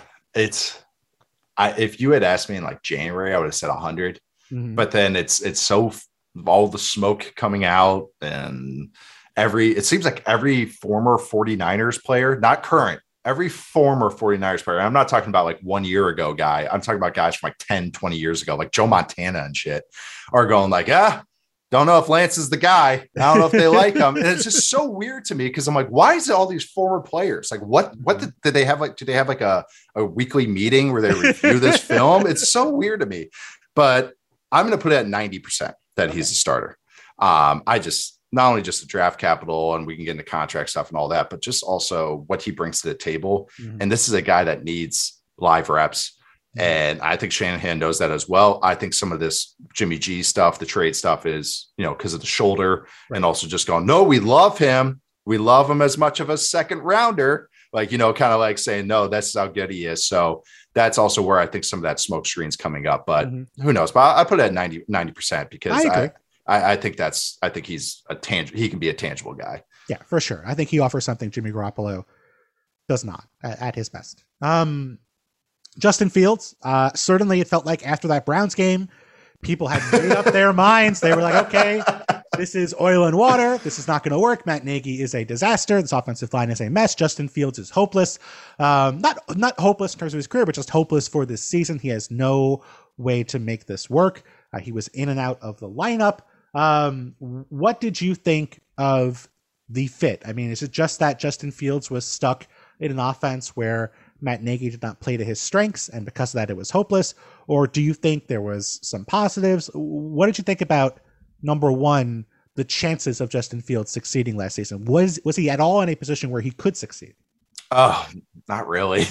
if you had asked me in like January, I would have said 100, but then it's so all the smoke coming out, and it seems like every former 49ers player, not current, every former 49ers player, I'm not talking about like 1 year ago guy, I'm talking about guys from like 10, 20 years ago, like Joe Montana and shit, are going like, don't know if Lance is the guy. I don't know if they like him. And it's just so weird to me because I'm like, why is it all these former players? Like, what did they have? Like, do they have like a weekly meeting where they review this film? It's so weird to me, but I'm going to put it at 90% that he's a starter. I just, not only just the draft capital and we can get into contract stuff and all that, but just also what he brings to the table. And this is a guy that needs live reps. And I think Shanahan knows that as well. I think some of this Jimmy G stuff, the trade stuff is, because of the shoulder and also just going, no, we love him. We love him as much of a second rounder, like, kind of like saying, no, that's how good he is. So that's also where I think some of that smoke screen's coming up, but who knows? But I put it at 90% because I think he's he can be a tangible guy. Yeah, for sure. I think he offers something Jimmy Garoppolo does not at his best. Justin Fields, certainly it felt like after that Browns game, people had made up their minds. They were like, okay, this is oil and water. This is not going to work. Matt Nagy is a disaster. This offensive line is a mess. Justin Fields is hopeless. Not hopeless in terms of his career, but just hopeless for this season. He has no way to make this work. He was in and out of the lineup. What did you think of the fit? I mean, is it just that Justin Fields was stuck in an offense where Matt Nagy did not play to his strengths, and because of that, it was hopeless? Or do you think there was some positives? What did you think about, number one, the chances of Justin Fields succeeding last season? Was he at all in a position where he could succeed? Oh, not really.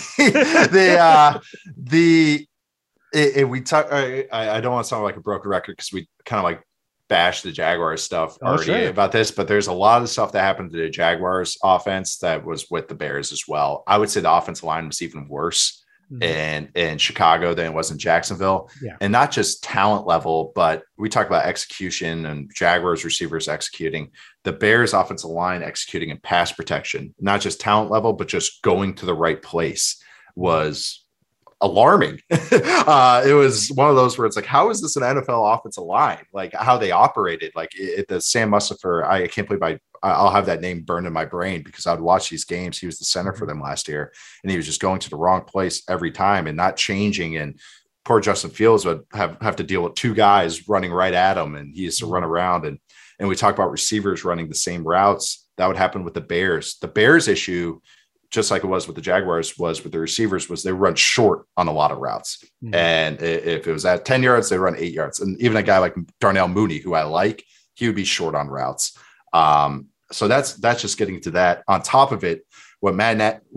We talk. I don't want to sound like a broken record because we kind of like bash the Jaguars stuff already about this, but there's a lot of stuff that happened to the Jaguars offense that was with the Bears as well. I would say the offensive line was even worse in Chicago than it was in Jacksonville. Yeah. And not just talent level, but we talk about execution and Jaguars receivers executing. The Bears offensive line executing in pass protection, not just talent level, but just going to the right place was alarming. It was one of those where it's like, how is this an NFL offensive line? Like how they operated, like the Sam Mustipher, I can't believe I'll have that name burned in my brain because I'd watch these games. He was the center for them last year and he was just going to the wrong place every time and not changing. And poor Justin Fields would have to deal with two guys running right at him. And he used to run around and we talk about receivers running the same routes. That would happen with the Bears. The Bears issue, just like it was with the Jaguars, was with the receivers, was they run short on a lot of routes. And if it was at 10 yards, they run 8 yards. And even a guy like Darnell Mooney, who I like, he would be short on routes. So that's just getting to that. On top of it, what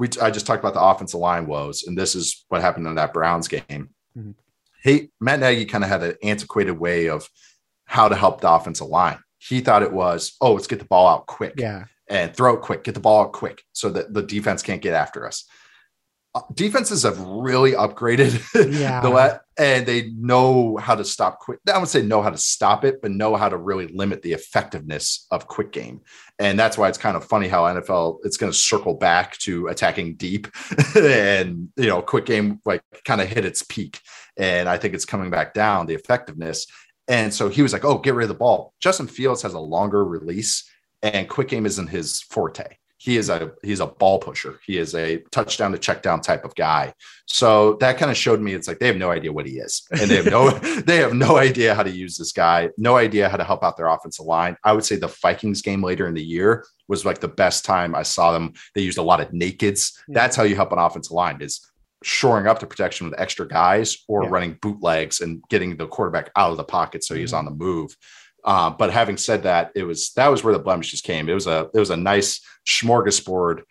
I just talked about the offensive line woes, and this is what happened in that Browns game. Mm-hmm. Matt Nagy kind of had an antiquated way of how to help the offensive line. He thought it was, let's get the ball out quick and throw it quick, get the ball out quick so that the defense can't get after us. Defenses have really upgraded and they know how to stop quick. I would say know how to stop it, but know how to really limit the effectiveness of quick game. And that's why it's kind of funny how NFL, it's going to circle back to attacking deep and, quick game, like kind of hit its peak. And I think it's coming back down, the effectiveness. And so he was like, get rid of the ball. Justin Fields has a longer release and quick game isn't his forte. He's a ball pusher. He is a touchdown to check down type of guy. So that kind of showed me it's like they have no idea what he is, and they have no idea how to use this guy, no idea how to help out their offensive line. I would say the Vikings game later in the year was like the best time I saw them. They used a lot of nakeds. That's how you help an offensive line, is shoring up the protection with extra guys or running bootlegs and getting the quarterback out of the pocket so he's on the move. But having said that, that was where the blemishes came. It was a nice smorgasbord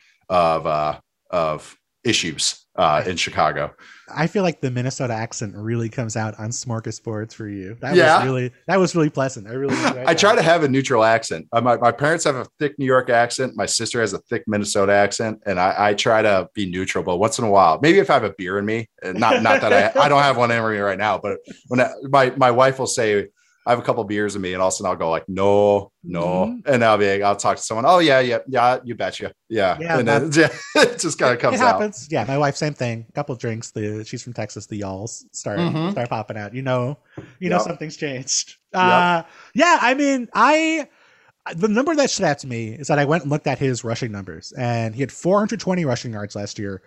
of issues in Chicago. I feel like the Minnesota accent really comes out on smorgasbords for you. That was really pleasant. I try to have a neutral accent. My parents have a thick New York accent. My sister has a thick Minnesota accent, and I try to be neutral. But once in a while, maybe if I have a beer in me, not that I don't have one in me right now, but when my wife will say, I have a couple of beers in me, and all of a sudden I'll go like, no. And I'll talk to someone. Oh yeah. You betcha. Yeah. And then, it just kind of comes out. Happens. Yeah. My wife, same thing. A couple of drinks. She's from Texas. The y'alls start popping out. Something's changed. I mean, the number that stood out to me is that I went and looked at his rushing numbers, and he had 420 rushing yards last year.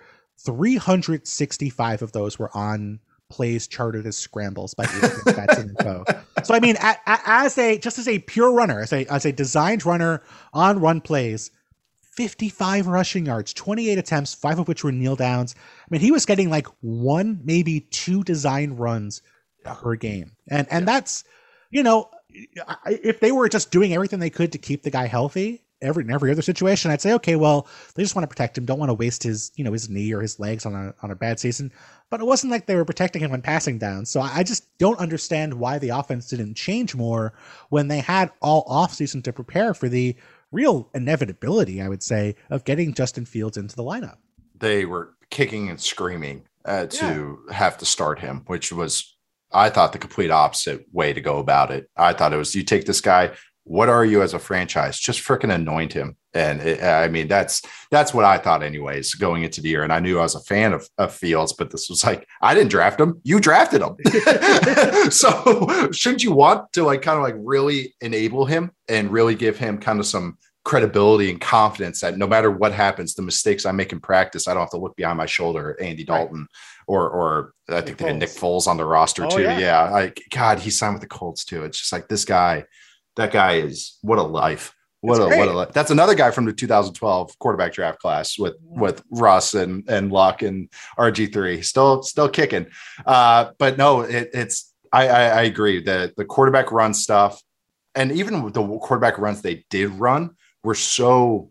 365 of those were on plays charted as scrambles by Stats and Info. So I mean, as a pure runner, as a designed runner on run plays, 55 rushing yards, 28 attempts, 5 of which were kneel downs. I mean, he was getting like 1, maybe 2 design runs per game, and that's, if they were just doing everything they could to keep the guy healthy. In every other situation, I'd say, okay, well, they just want to protect him. Don't want to waste his knee or his legs on a bad season. But it wasn't like they were protecting him when passing down. So I just don't understand why the offense didn't change more when they had all offseason to prepare for the real inevitability, I would say, of getting Justin Fields into the lineup. They were kicking and screaming to have to start him, which was, I thought, the complete opposite way to go about it. I thought it was, you take this guy, what are you as a franchise? Just freaking anoint him. And that's what I thought anyways, going into the year. And I knew I was a fan of Fields, but this was like, I didn't draft him. You drafted him. So shouldn't you want to really enable him and really give him kind of some credibility and confidence that no matter what happens, the mistakes I make in practice, I don't have to look behind my shoulder at Andy Dalton or I think they had Nick Foles on the roster too. Yeah. God, he signed with the Colts too. It's just like that guy is, what a life. What a life. That's another guy from the 2012 quarterback draft class with Russ and Luck and RG3 still kicking. But no, I agree that the quarterback run stuff, and even with the quarterback runs they did run, were so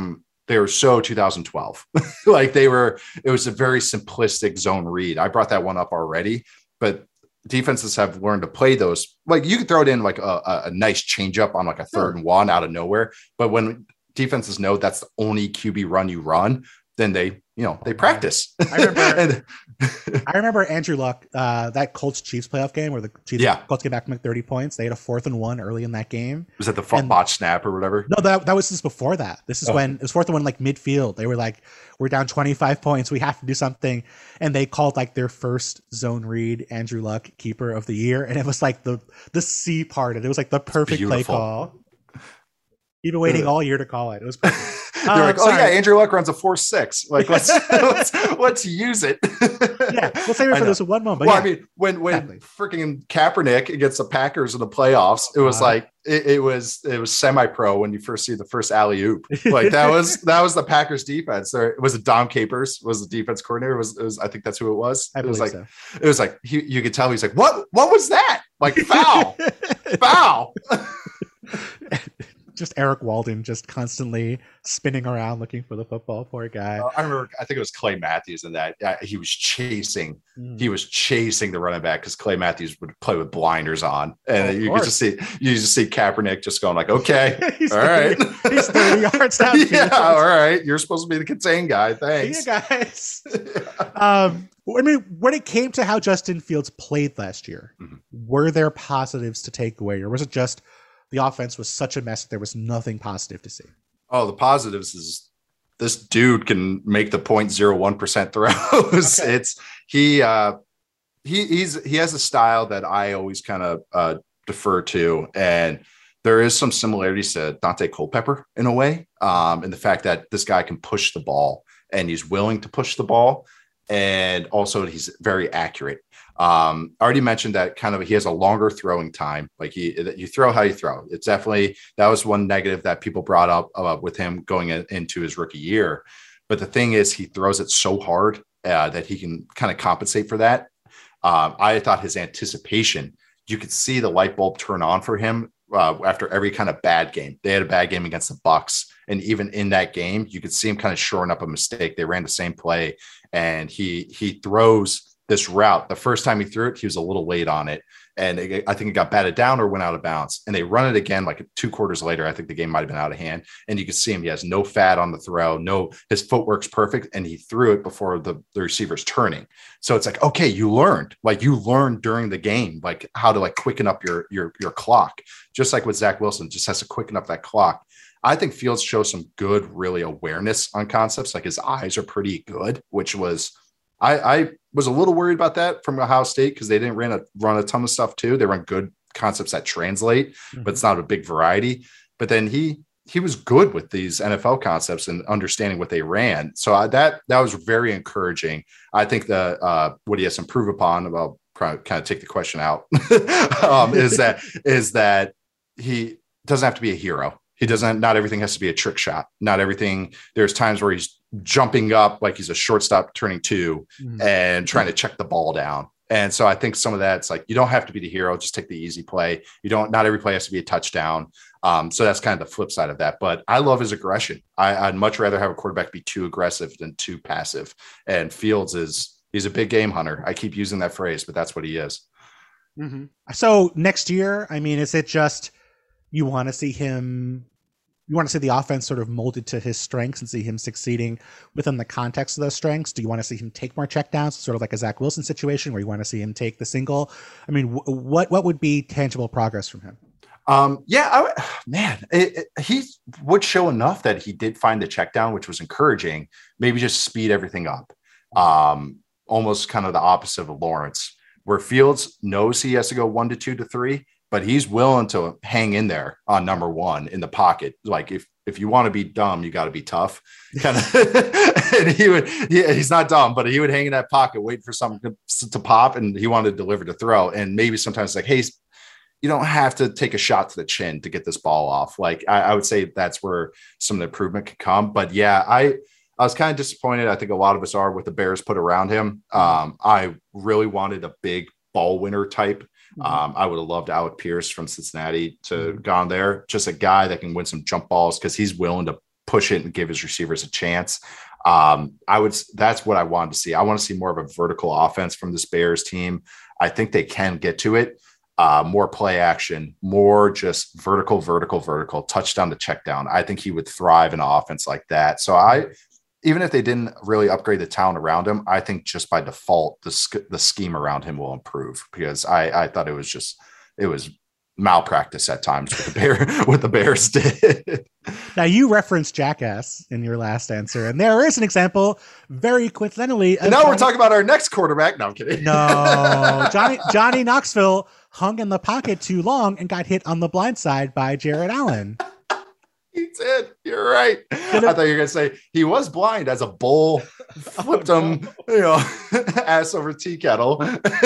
2012. It was a very simplistic zone read. I brought that one up already, but defenses have learned to play those. Like, you could throw it in like a nice changeup on like a 3rd and 1 out of nowhere. But when defenses know that's the only QB run you run, then they practice. I remember Andrew Luck, that Colts Chiefs playoff game where the Colts came back from like 30 points. They had a 4th and 1 early in that game. Was that the botch snap or whatever? No, that was just before that. This is when it was 4th and 1, like midfield. They were like, we're down 25 points. We have to do something. And they called like their first zone read, Andrew Luck, keeper of the year. And it was like the C parted. It was like the perfect play call. You've been waiting all year to call it. It was perfect. They're like, Andrew Luck runs a 4.6. Like, let's use it. Yeah, we'll save it for this one moment. Well, I mean, when freaking Kaepernick against the Packers in the playoffs, it was like it was semi-pro when you first see the first alley oop. Like that was the Packers defense. Was it Dom Capers was the defense coordinator? It was I think that's who it was. It was like you could tell he's like, what was that? Like foul. just Eric Walden just constantly spinning around looking for the football. Poor guy. I remember, I think it was Clay Matthews in that he was chasing the running back because Clay Matthews would play with blinders on. And you could just see Kaepernick just going like, okay, all right. He's 30 yards down. Yeah, all right. You're supposed to be the contain guy. Thanks. See you guys. I mean, when it came to how Justin Fields played last year, were there positives to take away, or was it just the offense was such a mess that there was nothing positive to see? Oh, the positives is this dude can make the 0.01% throws. Okay. He has a style that I always kind of defer to, and there is some similarities to Dante Culpepper in a way, in the fact that this guy can push the ball and he's willing to push the ball. And also he's very accurate. I already mentioned that he has a longer throwing time. Like you throw how you throw. It's definitely, that was one negative that people brought up with him going into his rookie year. But the thing is, he throws it so hard that he can kind of compensate for that. I thought his anticipation, you could see the light bulb turn on for him after every kind of bad game. They had a bad game against the Bucks. And even in that game, you could see him kind of shoring up a mistake. They ran the same play and he throws this route. The first time he threw it, he was a little late on it. And I think it got batted down or went out of bounds. And they run it again, like 2 quarters later. I think the game might've been out of hand. And you can see him. He has no fat on the throw. His footwork's perfect. And he threw it before the receiver's turning. So it's like, okay, you learned during the game, like how to quicken up your clock, just like with Zach Wilson, just has to quicken up that clock. I think Fields shows some good, really awareness on concepts. Like his eyes are pretty good, which was, I was a little worried about that from Ohio State because they didn't run a ton of stuff too. They run good concepts that translate, but it's not a big variety. But then he was good with these NFL concepts and understanding what they ran. So that was very encouraging. I think what he has to improve upon, I'll kind of take the question out, is that he doesn't have to be a hero. Not everything has to be a trick shot. Not everything. There's times where he's jumping up like he's a shortstop turning 2 and trying to check the ball down. And so I think some of that, it's like, you don't have to be the hero. Just take the easy play. Not every play has to be a touchdown. So that's kind of the flip side of that. But I love his aggression. I'd much rather have a quarterback be too aggressive than too passive. And Fields he's a big game hunter. I keep using that phrase, but that's what he is. Mm-hmm. So next year, I mean, is it just, you want to see the offense sort of molded to his strengths and see him succeeding within the context of those strengths? Do you want to see him take more checkdowns, sort of like a Zach Wilson situation where you want to see him take the single? I mean, what would be tangible progress from him? He would show enough that he did find the check down, which was encouraging. Maybe just speed everything up. Almost kind of the opposite of Lawrence, where Fields knows he has to go 1 to 2 to 3, but he's willing to hang in there on number 1 in the pocket. Like if you want to be dumb, you got to be tough. Kind of, and he's not dumb, but he would hang in that pocket, wait for something to pop, and he wanted to deliver to throw. And maybe sometimes like, hey, you don't have to take a shot to the chin to get this ball off. Like I would say that's where some of the improvement could come. But yeah, I was kind of disappointed. I think a lot of us are with the Bears put around him. I really wanted a big ball winner type. I would have loved Alec Pierce from Cincinnati to gone there. Just a guy that can win some jump balls because he's willing to push it and give his receivers a chance. That's what I wanted to see. I want to see more of a vertical offense from this Bears team. I think they can get to it. More play action, more just vertical, touchdown to check down. I think he would thrive in an offense like that. So even if they didn't really upgrade the talent around him, I think just by default, the scheme around him will improve because I thought it was malpractice at times what the Bears did. Now you referenced Jackass in your last answer, and there is an example very coincidentally. And now we're talking about our next quarterback. No, I'm kidding. No, Johnny Knoxville hung in the pocket too long and got hit on the blind side by Jared Allen. He did. You're right. I thought you were going to say he was blind as a bull flipped him, ass over tea kettle.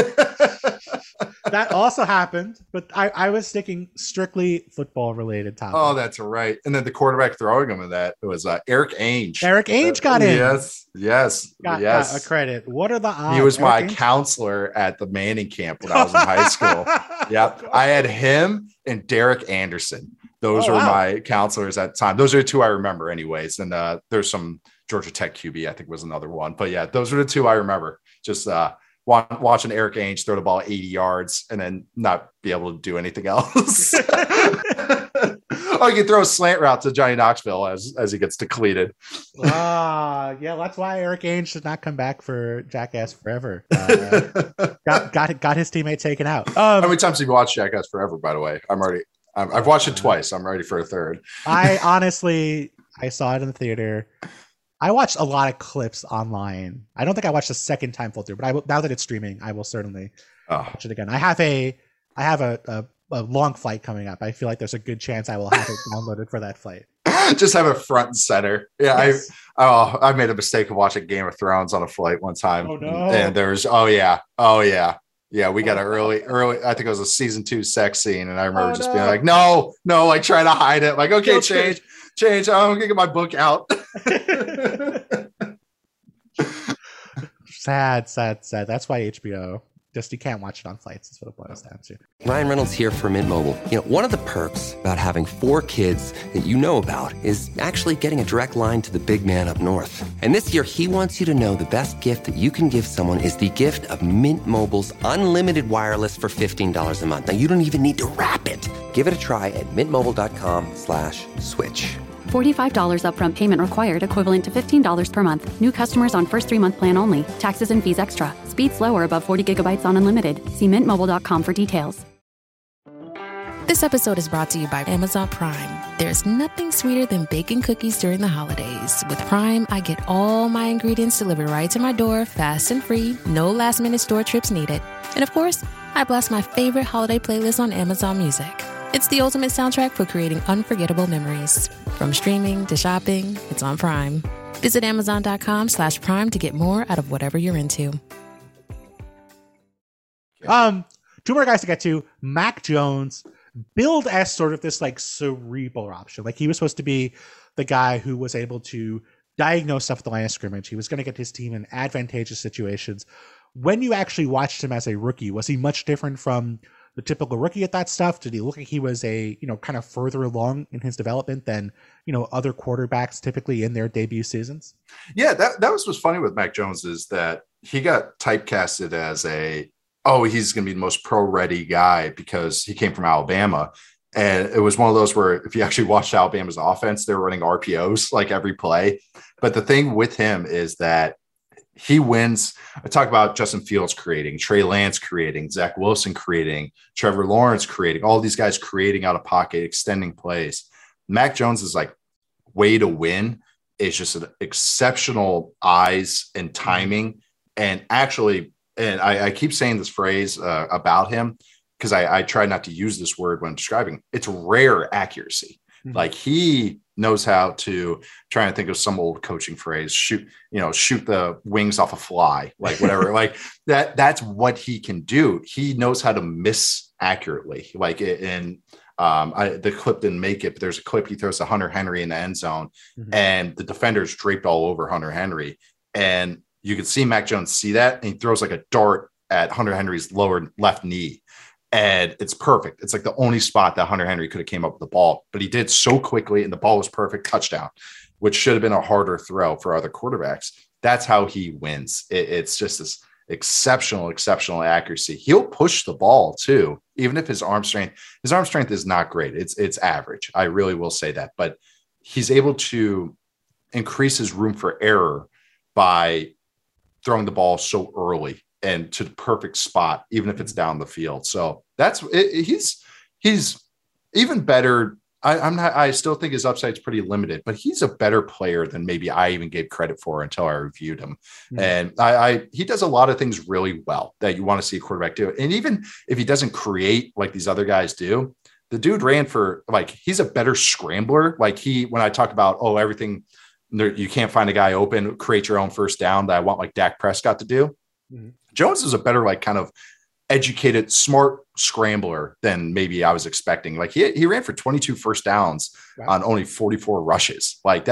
That also happened, but I was sticking strictly football related topics. Oh, that's right. And then the quarterback throwing him in that, it was Eric Ainge. Eric Ainge got in. Yes. Got a credit. What are the odds? He was my counselor at the Manning camp when I was in high school. Yep. I had him and Derek Anderson. Those were my counselors at the time. Those are the two I remember anyways. And there's some Georgia Tech QB, I think was another one. But yeah, those are the two I remember. Just watching Eric Ainge throw the ball 80 yards and then not be able to do anything else. Oh, you can throw a slant route to Johnny Knoxville as he gets depleted. Yeah, that's why Eric Ainge did not come back for Jackass Forever. Got his teammate taken out. How many times have you watched Jackass Forever, by the way? I've watched it twice. I'm ready for a third. I saw it in the theater. I watched a lot of clips online. I don't think I watched the second time full through, but now that it's streaming, I will certainly watch it again. I have a long flight coming up. I feel like there's a good chance I will have it downloaded for that flight. Just have it front and center. Yeah, yes. I made a mistake of watching Game of Thrones on a flight one time. Oh no! And there's yeah, we got an early. I think it was a season 2 sex scene, and I remember being like, no, I try to hide it. Like, okay, change. I'm gonna get my book out. Sad. That's why HBO. Just you can't watch it on flights. That's what it boils down to. Ryan Reynolds here for Mint Mobile. One of the perks about having 4 kids that you know about is actually getting a direct line to the big man up north. And this year, he wants you to know the best gift that you can give someone is the gift of Mint Mobile's unlimited wireless for $15 a month. Now, you don't even need to wrap it. Give it a try at mintmobile.com/switch. $45 upfront payment required, equivalent to $15 per month. New customers on first 3-month plan only. Taxes and fees extra. Speed slower above 40 gigabytes on unlimited. See mintmobile.com for details. This episode is brought to you by Amazon Prime. There's nothing sweeter than baking cookies during the holidays. With Prime, I get all my ingredients delivered right to my door, fast and free, no last-minute store trips needed. And of course, I blast my favorite holiday playlist on Amazon Music. It's the ultimate soundtrack for creating unforgettable memories. From streaming to shopping, it's on Prime. Visit Amazon.com/Prime to get more out of whatever you're into. 2 more guys to get to. Mac Jones, billed as sort of this like cerebral option. Like he was supposed to be the guy who was able to diagnose stuff at the line of scrimmage. He was going to get his team in advantageous situations. When you actually watched him as a rookie, was he much different from the typical rookie at that stuff? Did he look like he was kind of further along in his development than, other quarterbacks typically in their debut seasons? Yeah, that was what's funny with Mac Jones is that he got typecasted as he's going to be the most pro-ready guy because he came from Alabama. And it was one of those where if you actually watched Alabama's offense, they were running RPOs like every play. But the thing with him is that he wins. I talk about Justin Fields creating, Trey Lance creating, Zach Wilson creating, Trevor Lawrence creating, all these guys creating out of pocket, extending plays. Mac Jones is like way to win is just an exceptional eyes and timing. And actually, and I keep saying this phrase about him because I try not to use this word when describing. It's rare accuracy. Mm-hmm. Like he knows how to try and think of some old coaching phrase, shoot the wings off a fly, like whatever, like that's what he can do. He knows how to miss accurately. Like the clip didn't make it, but there's a clip he throws to Hunter Henry in the end zone and the defender's draped all over Hunter Henry. And you can see Mac Jones see that. And he throws like a dart at Hunter Henry's lower left knee. And it's perfect. It's like the only spot that Hunter Henry could have came up with the ball, but he did so quickly and the ball was perfect, touchdown, which should have been a harder throw for other quarterbacks. That's how he wins. It's just this exceptional accuracy. He'll push the ball too, even if his arm strength is not great. It's average. I really will say that, but he's able to increase his room for error by throwing the ball so early and to the perfect spot, even if it's down the field. So that's it. He's even better. I still think his upside is pretty limited, but he's a better player than maybe I even gave credit for until I reviewed him. Mm-hmm. And he does a lot of things really well that you want to see a quarterback do. And even if he doesn't create like these other guys do, the dude ran for he's a better scrambler. When I talk about, everything, you can't find a guy open, create your own first down that I want like Dak Prescott to do. Mm-hmm. Jones is a better, kind of educated, smart scrambler than maybe I was expecting. He ran for 22 first downs on only 44 rushes. That's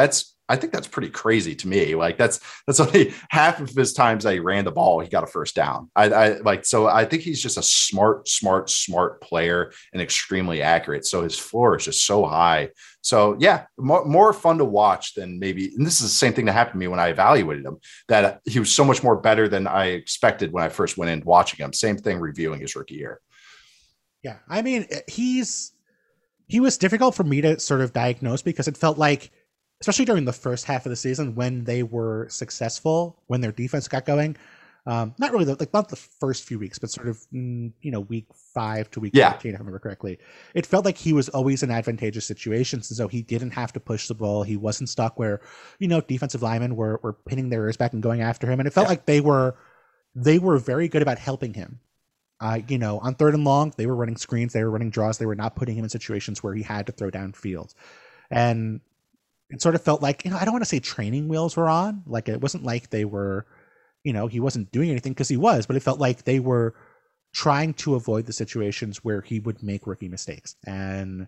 I think that's pretty crazy to me. Like that's only half of his times that he ran the ball, he got a first down. So I think he's just a smart player and extremely accurate. So his floor is just so high. So yeah, more fun to watch than maybe, and this is the same thing that happened to me when I evaluated him, that he was so much more better than I expected when I first went in watching him. Same thing reviewing his rookie year. Yeah. I mean, he was difficult for me to sort of diagnose because it felt like, especially during the first half of the season when they were successful, when their defense got going, not really not the first few weeks, but sort of, week 5 to week 14, if I remember correctly. It felt like he was always in advantageous situations. And so he didn't have to push the ball. He wasn't stuck where, defensive linemen were pinning their ears back and going after him. And it felt like they were very good about helping him. On 3rd and long, they were running screens, they were running draws, they were not putting him in situations where he had to throw downfield. And it sort of felt like, I don't want to say training wheels were on. Like, it wasn't like they were, he wasn't doing anything, because he was, but it felt like they were trying to avoid the situations where he would make rookie mistakes. And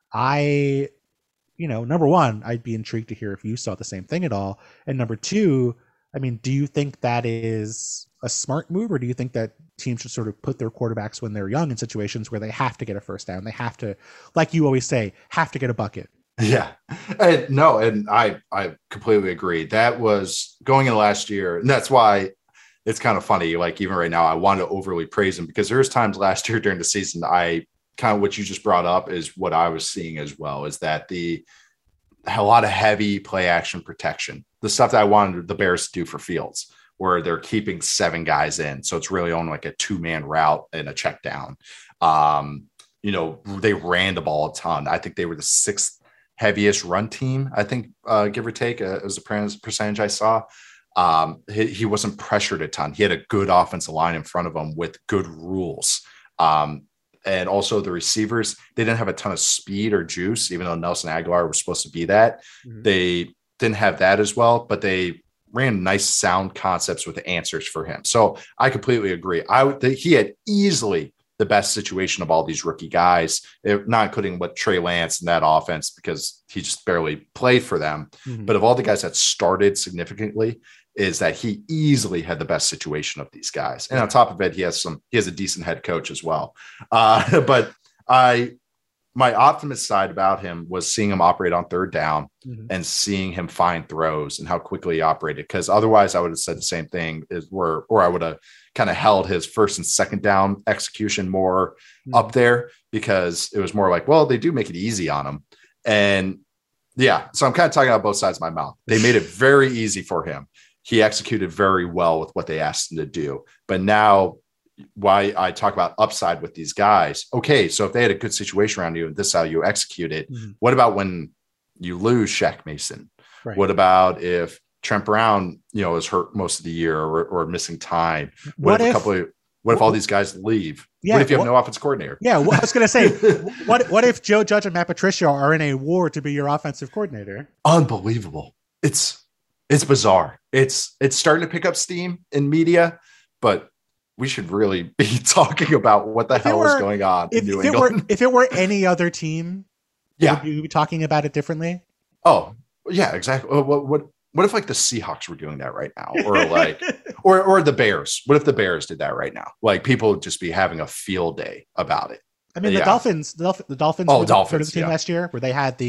number one, I'd be intrigued to hear if you saw the same thing at all. And number two, I mean, do you think that is a smart move, or do you think that teams should sort of put their quarterbacks when they're young in situations where they have to get a first down? They have to, like you always say, have to get a bucket. Yeah, and I completely agree. That was going into last year. And that's why it's kind of funny. Like, even right now, I want to overly praise him, because there's times last year during the season, I kind of, what you just brought up is what I was seeing as well, is that a lot of heavy play action protection, the stuff that I wanted the Bears to do for Fields, where they're keeping 7 guys in. So it's really only like a 2-man route and a check down. They ran the ball a ton. I think they were the 6th heaviest run team, I think, give or take, as a percentage I saw. He wasn't pressured a ton. He had a good offensive line in front of him with good rules. And also the receivers, they didn't have a ton of speed or juice, even though Nelson Aguilar was supposed to be that. Mm-hmm. They didn't have that as well, but they ran nice sound concepts with the answers for him. So I completely agree. He had easily the best situation of all these rookie guys, not including what Trey Lance in that offense, because he just barely played for them. Mm-hmm. But of all the guys that started significantly, is that he easily had the best situation of these guys. And on top of it, he has a decent head coach as well. But my optimist side about him was seeing him operate on 3rd down, mm-hmm. and seeing him find throws and how quickly he operated. Because otherwise I would have said the same thing, or I would have kind of held his 1st and 2nd down execution more mm-hmm. up there, because it was more like, well, they do make it easy on him. And yeah, so I'm kind of talking out both sides of my mouth. They made it very easy for him. He executed very well with what they asked him to do. But now, why I talk about upside with these guys. Okay, so if they had a good situation around you and this is how you execute it, mm-hmm. what about when you lose Shaq Mason? Right. What about if Trent Brown, is hurt most of the year or missing time? What if all these guys leave? Yeah, what if you have no offensive coordinator? Yeah, I was going to say, what if Joe Judge and Matt Patricia are in a war to be your offensive coordinator? Unbelievable. It's bizarre. It's starting to pick up steam in media, but we should really be talking about what the hell is going on in New England. If it were any other team, would you be talking about it differently? Oh, yeah, exactly. What if like the Seahawks were doing that right now, or like, or the Bears? What if the Bears did that right now? Like, people would just be having a field day about it. I mean, the Dolphins. The Dolphins. Oh, Dolphins the team last year, where they had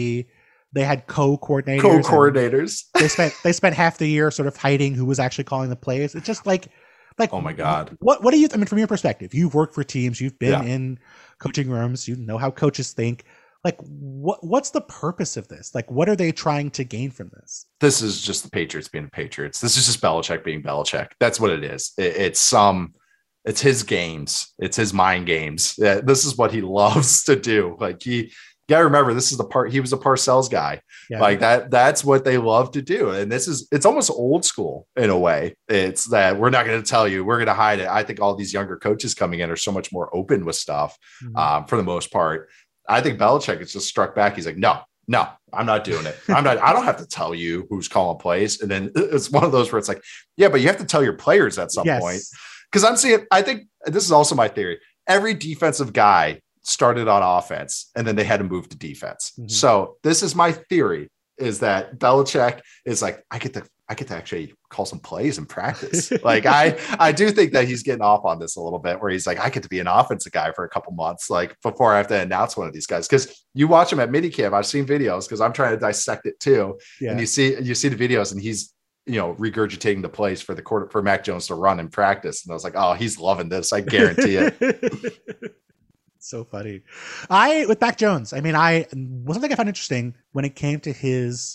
co-coordinators. They spent half the year sort of hiding who was actually calling the plays. It's just like, oh my God. What do you, I mean, from your perspective, you've worked for teams, you've been in coaching rooms, you know how coaches think. Like, what's the purpose of this? Like, what are they trying to gain from this? This is just the Patriots being the Patriots. This is just Belichick being Belichick. That's what it is. It's his games. It's his mind games. This is what he loves to do. Like, you gotta remember, this is he was a Parcells guy. Yeah. Like that's what they love to do. And it's almost old school in a way. It's that we're not going to tell you, we're going to hide it. I think all these younger coaches coming in are so much more open with stuff, for the most part. I think Belichick has just struck back. He's like, no, I'm not doing it. I don't have to tell you who's calling plays. And then it's one of those where it's like, yeah, but you have to tell your players at some point. Because I think this is also my theory. Every defensive guy started on offense and then they had to move to defense. Mm-hmm. So this is my theory, is that Belichick is like, I get to actually call some plays in practice. Like I do think that he's getting off on this a little bit, where he's like, I get to be an offensive guy for a couple months, like before I have to announce one of these guys. Cause you watch him at minicamp. I've seen videos cause I'm trying to dissect it too. Yeah. And you see the videos and he's, regurgitating the plays for for Mac Jones to run in practice. And I was like, oh, he's loving this. I guarantee it. So funny. With Mac Jones, I mean, something I found interesting when it came to his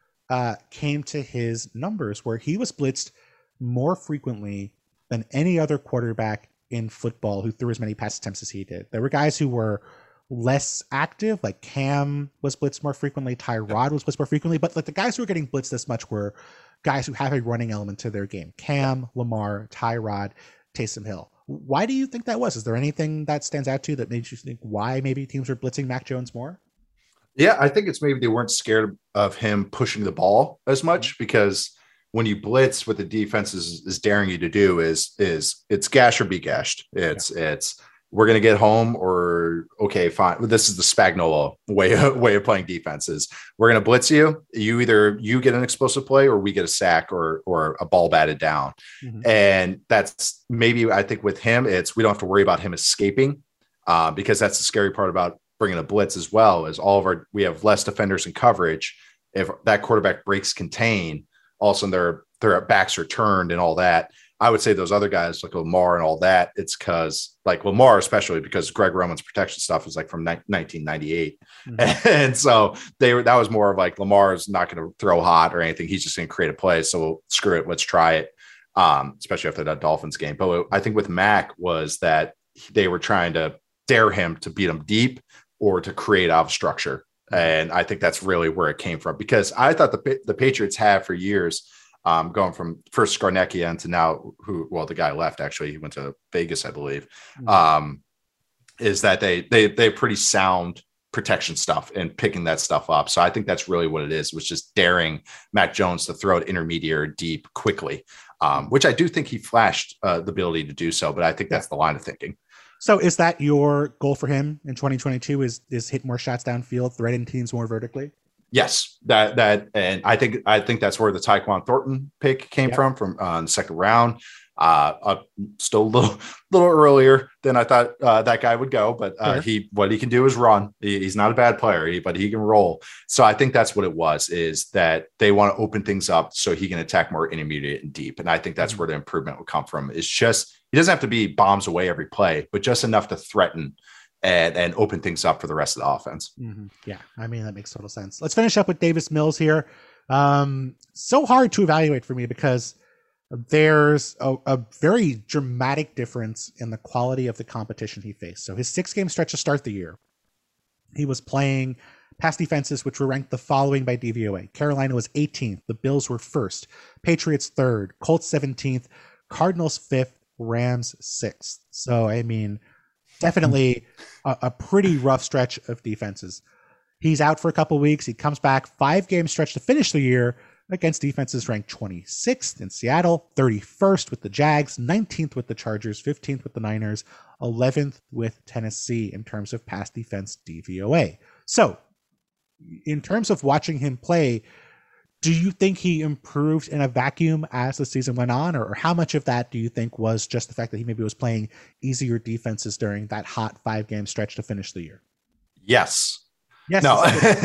numbers, where he was blitzed more frequently than any other quarterback in football who threw as many pass attempts as he did. There were guys who were less active, like Cam was blitzed more frequently, Tyrod was blitzed more frequently, but like the guys who were getting blitzed this much were guys who have a running element to their game. Cam, Lamar, Tyrod, Taysom Hill. Why do you think that was? Is there anything that stands out to you that made you think why maybe teams are blitzing Mac Jones more? Yeah, I think it's maybe they weren't scared of him pushing the ball as much, because when you blitz, what the defense is daring you to do is it's gash or be gashed. It's we're going to get home, or okay, fine. This is the Spagnuolo way of playing defenses. We're going to blitz you. You get an explosive play, or we get a sack or a ball batted down. Mm-hmm. And that's maybe, I think with him, we don't have to worry about him escaping, because that's the scary part about bringing a blitz as well, is we have less defenders in coverage. If that quarterback breaks contain, all of a sudden their backs are turned and all that. I would say those other guys like Lamar and all that, it's because like Lamar, especially because Greg Roman's protection stuff is like from 1998. Mm-hmm. And so that was more of like, Lamar's not going to throw hot or anything. He's just going to create a play. So screw it. Let's try it. Especially after that Dolphins game. But I think with Mac was that they were trying to dare him to beat him deep or to create out of structure. And I think that's really where it came from, because I thought the Patriots have for years, going from first Scarnecchia to now the guy left, actually, he went to Vegas, I believe, is that they pretty sound protection stuff and picking that stuff up. So I think that's really what it is, was just daring Mac Jones to throw it intermediate or deep quickly, which I do think he flashed the ability to do so, but I think that's the line of thinking. So is that your goal for him in 2022, is hit more shots downfield, threaten teams more vertically? Yes, that, and I think that's where the Tyquan Thornton pick came from the second round. Still a little earlier than I thought that guy would go, but what he can do is run. He's not a bad player, but he can roll. So I think that's what it was, is that they want to open things up so he can attack more intermediate and deep. And I think that's where the improvement will come from. It's just, he doesn't have to be bombs away every play, but just enough to threaten and open things up for the rest of the offense. Mm-hmm. Yeah, I mean, that makes total sense. Let's finish up with Davis Mills here. So hard to evaluate for me, because there's a very dramatic difference in the quality of the competition he faced. So his 6-game stretch to start the year, he was playing pass defenses which were ranked the following by DVOA. Carolina was 18th. The Bills were 1st. Patriots 3rd. Colts 17th. Cardinals 5th. Rams 6th. So, I mean, definitely a pretty rough stretch of defenses. He's out for a couple weeks. He comes back, 5-game stretch to finish the year against defenses ranked 26th in Seattle, 31st with the Jags, 19th with the Chargers, 15th with the Niners, 11th with Tennessee in terms of pass defense DVOA. So, in terms of watching him play, do you think he improved in a vacuum as the season went on, or how much of that do you think was just the fact that he maybe was playing easier defenses during that hot 5-game stretch to finish the year? Yes. No.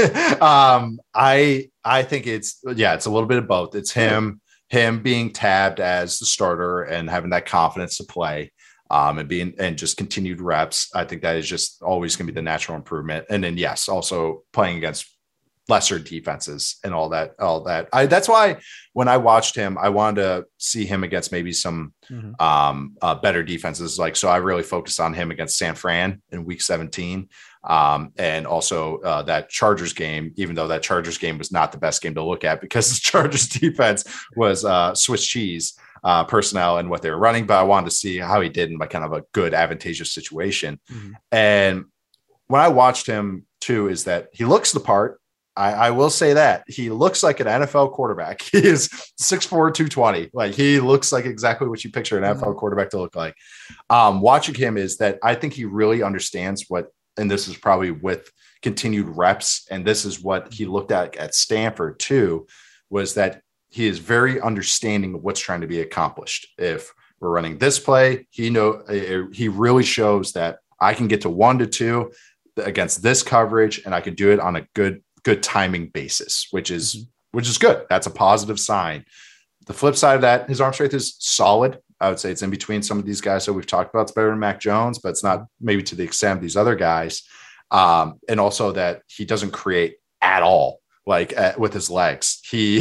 I think it's a little bit of both. It's him being tabbed as the starter and having that confidence to play, and just continued reps. I think that is just always going to be the natural improvement. And then, yes, also playing against lesser defenses and all that. That's why when I watched him, I wanted to see him against maybe some better defenses. So I really focused on him against San Fran in week 17. And also that Chargers game, even though that Chargers game was not the best game to look at, because the Chargers defense was Swiss cheese personnel and what they were running. But I wanted to see how he did in kind of a good, advantageous situation. Mm-hmm. And when I watched him too, is that he looks the part. I will say that he looks like an NFL quarterback. He is 6'4", 220. He looks like exactly what you picture an NFL quarterback to look like. Watching him is that I think he really understands what and this is probably with continued reps, and this is what he looked at Stanford too, was that he is very understanding of what's trying to be accomplished. If we're running this play, he really shows that I can get to 1 to 2 against this coverage, and I can do it on a good timing basis, which is good. That's a positive sign. The flip side of that, his arm strength is solid. I would say it's in between some of these guys that we've talked about. It's better than Mac Jones, but it's not maybe to the extent of these other guys. And also that he doesn't create at all, like with his legs. He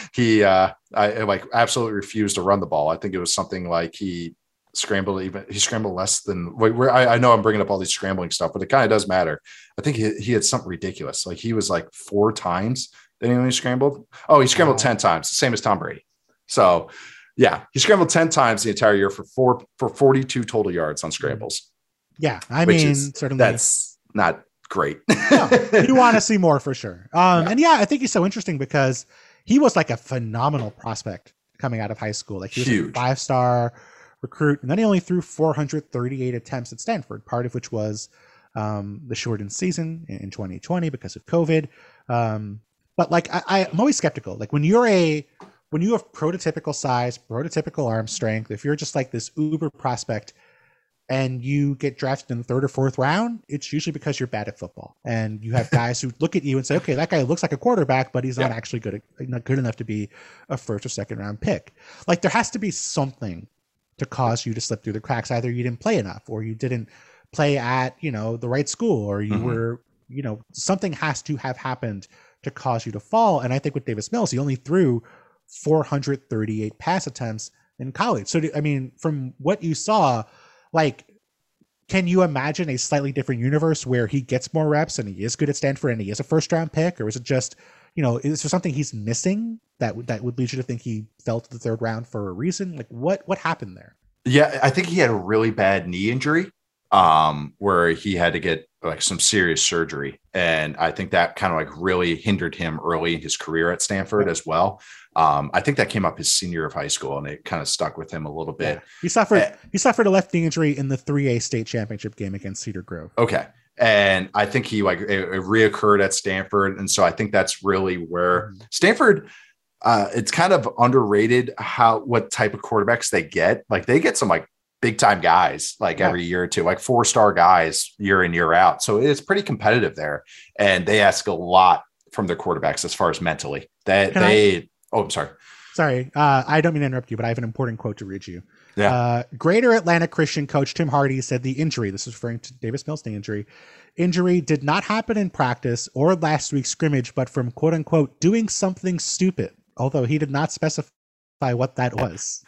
absolutely refused to run the ball. I think it was something like he scrambled less than I know I'm bringing up all these scrambling stuff, but it kind of does matter. I think he had something ridiculous. Like he was like 4 times that he only scrambled. Oh, he scrambled 10 times, the same as Tom Brady. So yeah, he scrambled 10 times the entire year for 42 total yards on scrambles. Yeah. I mean, certainly that's not great. No, you want to see more for sure. And yeah, I think he's so interesting because he was like a phenomenal prospect coming out of high school. Like he was a 5-star recruit, and then he only threw 438 attempts at Stanford, part of which was the shortened season in 2020 because of COVID. But like I'm always skeptical. Like when you have prototypical size, prototypical arm strength, if you're just like this uber prospect and you get drafted in the 3rd or 4th round, it's usually because you're bad at football. And you have guys who look at you and say, okay, that guy looks like a quarterback, but he's not actually not good enough to be a 1st or 2nd round pick. Like there has to be something to cause you to slip through the cracks. Either you didn't play enough, or you didn't play at, the right school, or you were, something has to have happened to cause you to fall. And I think with Davis Mills, he only threw 438 pass attempts in college. So, I mean, from what you saw, like, can you imagine a slightly different universe where he gets more reps and he is good at Stanford and he is a 1st round pick? Or is it just, is there something he's missing that would lead you to think he fell to the 3rd round for a reason? Like what happened there? Yeah, I think he had a really bad knee injury where he had to get like some serious surgery. And I think that kind of like really hindered him early in his career at Stanford as well. I think that came up his senior year of high school, and it kind of stuck with him a little bit. Yeah. He suffered a left knee injury in the 3A state championship game against Cedar Grove. Okay. And I think it reoccurred at Stanford. And so I think that's really where Stanford, it's kind of underrated what type of quarterbacks they get. Like they get some like big time guys, like every year or two, like 4-star guys year in, year out. So it's pretty competitive there. And they ask a lot from their quarterbacks as far as mentally I'm sorry. Sorry. I don't mean to interrupt you, but I have an important quote to read you. Yeah. Greater Atlanta Christian coach Tim Hardy said the injury, this is referring to Davis Mills' injury did not happen in practice or last week's scrimmage, but from quote unquote doing something stupid, although he did not specify what that was.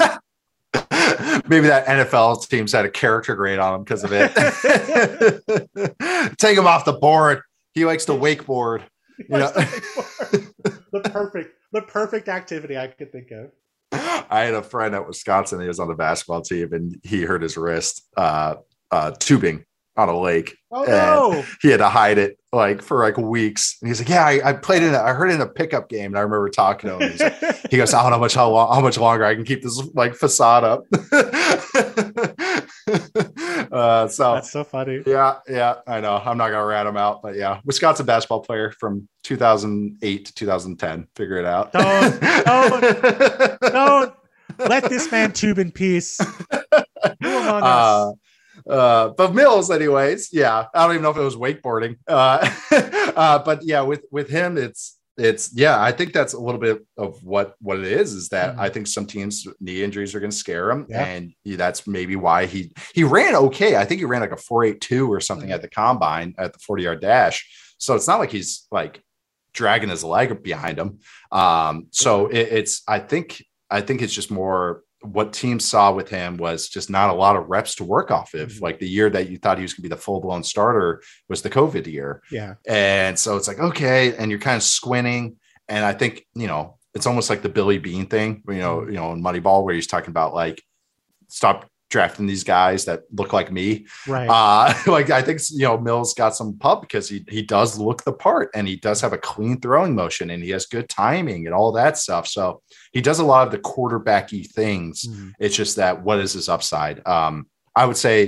Maybe that NFL team's had a character grade on him because of it. Take him off the board. He likes to wakeboard. The perfect activity I could think of. I had a friend at Wisconsin. He was on the basketball team, and he hurt his wrist tubing on a lake. Oh no! He had to hide it for weeks. And he's like, "Yeah, I played I heard it in a pickup game, and I remember talking to him." He goes, "I don't know how much longer I can keep this facade up." So that's so funny. Yeah, I know. I'm not gonna rat him out, but yeah, Wisconsin basketball player from 2008 to 2010. Figure it out. Don't let this man tube in peace. Who among us? But Mills, anyways, yeah, I don't even know if it was wakeboarding. But yeah, with him, it's I think that's a little bit of what it is that I think some teams knee injuries are going to scare him. Yeah. And that's maybe why he ran okay. I think he ran like a 4.82 or something at the combine at the 40-yard dash. So it's not like he's like dragging his leg behind him. So I think it's just more what teams saw with him was just not a lot of reps to work off of. Like the year that you thought he was going to be the full-blown starter was the COVID year. Yeah. And so it's like, okay. And you're kind of squinting. And I think, it's almost like the Billy Bean thing, in Moneyball, where he's talking about like, stop drafting these guys that look like me. Right. I think, Mills got some pub because he does look the part, and he does have a clean throwing motion, and he has good timing and all that stuff. So he does a lot of the quarterbacky things. It's just that, what is his upside? I would say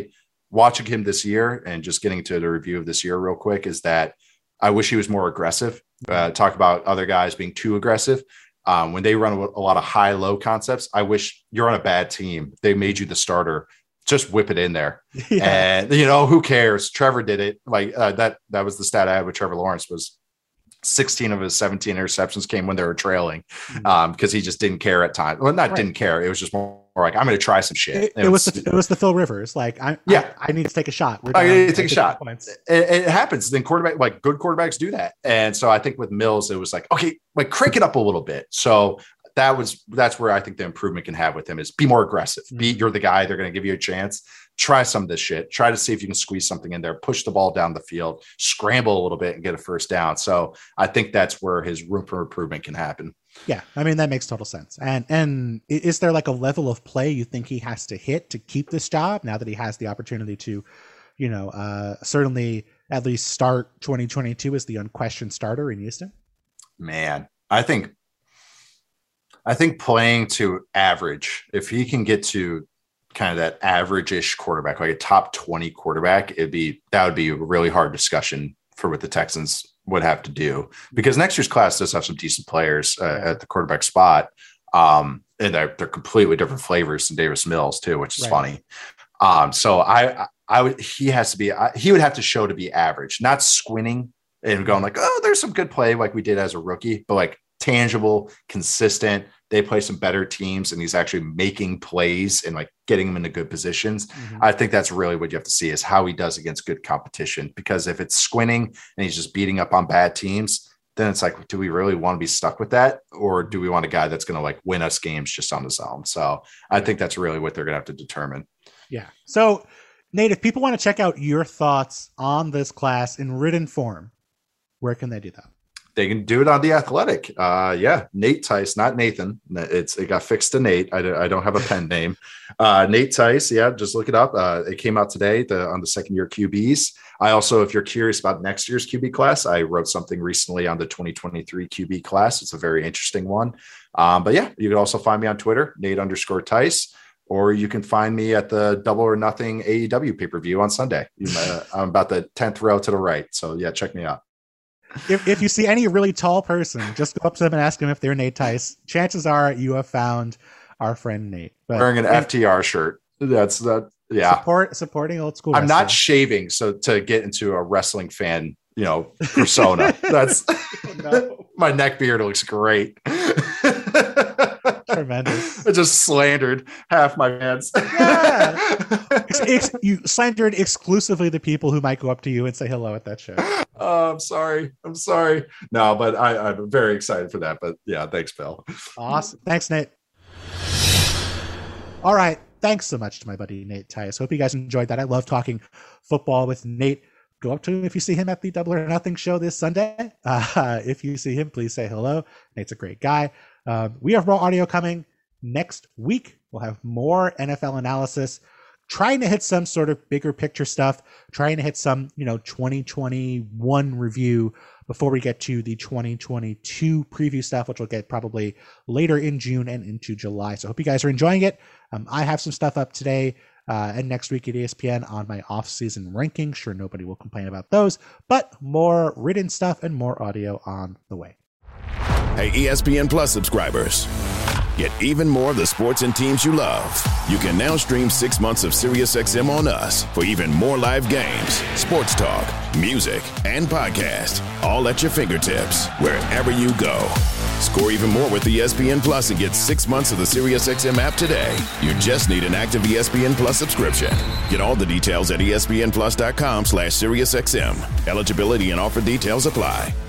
watching him this year and just getting to the review of this year real quick is that I wish he was more aggressive. Talk about other guys being too aggressive. When they run a lot of high-low concepts, I wish you're on a bad team. They made you the starter. Just whip it in there. Yeah. And, who cares? Trevor did it. Like that was the stat I had with Trevor Lawrence was 16 of his 17 interceptions came when they were trailing because he just didn't care at times. Well, didn't care. It was just more like, I'm going to try some shit. It was the Phil Rivers. Like, I need to take a shot. I need to take a shot. It happens. Then good quarterbacks do that. And so I think with Mills, it was like, okay, like crank it up a little bit. So that's where I think the improvement can have with him is be more aggressive. You're the guy. They're going to give you a chance. Try some of this shit. Try to see if you can squeeze something in there, push the ball down the field, scramble a little bit and get a first down. So I think that's where his room for improvement can happen. Yeah. I mean, that makes total sense. And is there like a level of play you think he has to hit to keep this job now that he has the opportunity to, certainly at least start 2022 as the unquestioned starter in Houston? Man, I think playing to average, if he can get to kind of that average-ish quarterback, like a top 20 quarterback, that would be a really hard discussion for what the Texans would have to do, because next year's class does have some decent players at the quarterback spot. And they're completely different flavors than Davis Mills too, which is funny. So he would have to show to be average, not squinting and going like, oh, there's some good play like we did as a rookie, but like tangible, consistent. They play some better teams and he's actually making plays and like getting them into good positions. I think that's really what you have to see is how he does against good competition, because if it's squinting and he's just beating up on bad teams, then it's like, do we really want to be stuck with that? Or do we want a guy that's going to like win us games just on his own? So I think that's really what they're going to have to determine. Yeah. So Nate, if people want to check out your thoughts on this class in written form, where can they do that? They can do it on The Athletic. Nate Tice, not Nathan. It got fixed to Nate. I don't have a pen name. Nate Tice. Yeah, just look it up. It came out today on the second year QBs. I also, if you're curious about next year's QB class, I wrote something recently on the 2023 QB class. It's a very interesting one. But yeah, you can also find me on Twitter, Nate_Tice, or you can find me at the Double or Nothing AEW pay-per-view on Sunday. I'm about the 10th row to the right. So yeah, check me out. If you see any really tall person, just go up to them and ask them if they're Nate Tice. Chances are you have found our friend Nate. But wearing an FTR shirt. That's that. Yeah. Supporting old school. I'm not shaving so to get into a wrestling fan, persona. That's my neck beard looks great. Tremendous. I just slandered half my fans. Yeah. You slandered exclusively the people who might go up to you and say hello at that show. I'm sorry. No, but I'm very excited for that. But yeah, thanks, Bill. Awesome. Thanks, Nate. All right. Thanks so much to my buddy Nate Tice. Hope you guys enjoyed that. I love talking football with Nate. Go up to him if you see him at the Double or Nothing show this Sunday. If you see him, please say hello. Nate's a great guy. We have more audio coming next week. We'll have more NFL analysis, trying to hit some sort of bigger picture stuff, trying to hit some, 2021 review before we get to the 2022 preview stuff, which we'll get probably later in June and into July. So I hope you guys are enjoying it. I have some stuff up today and next week at ESPN on my off-season ranking. Sure, nobody will complain about those, but more written stuff and more audio on the way. Hey, ESPN Plus subscribers, get even more of the sports and teams you love. You can now stream 6 months of SiriusXM on us for even more live games, sports talk, music, and podcast, all at your fingertips wherever you go. Score even more with ESPN Plus and get 6 months of the SiriusXM app today. You just need an active ESPN Plus subscription. Get all the details at espnplus.com/SiriusXM. Eligibility and offer details apply.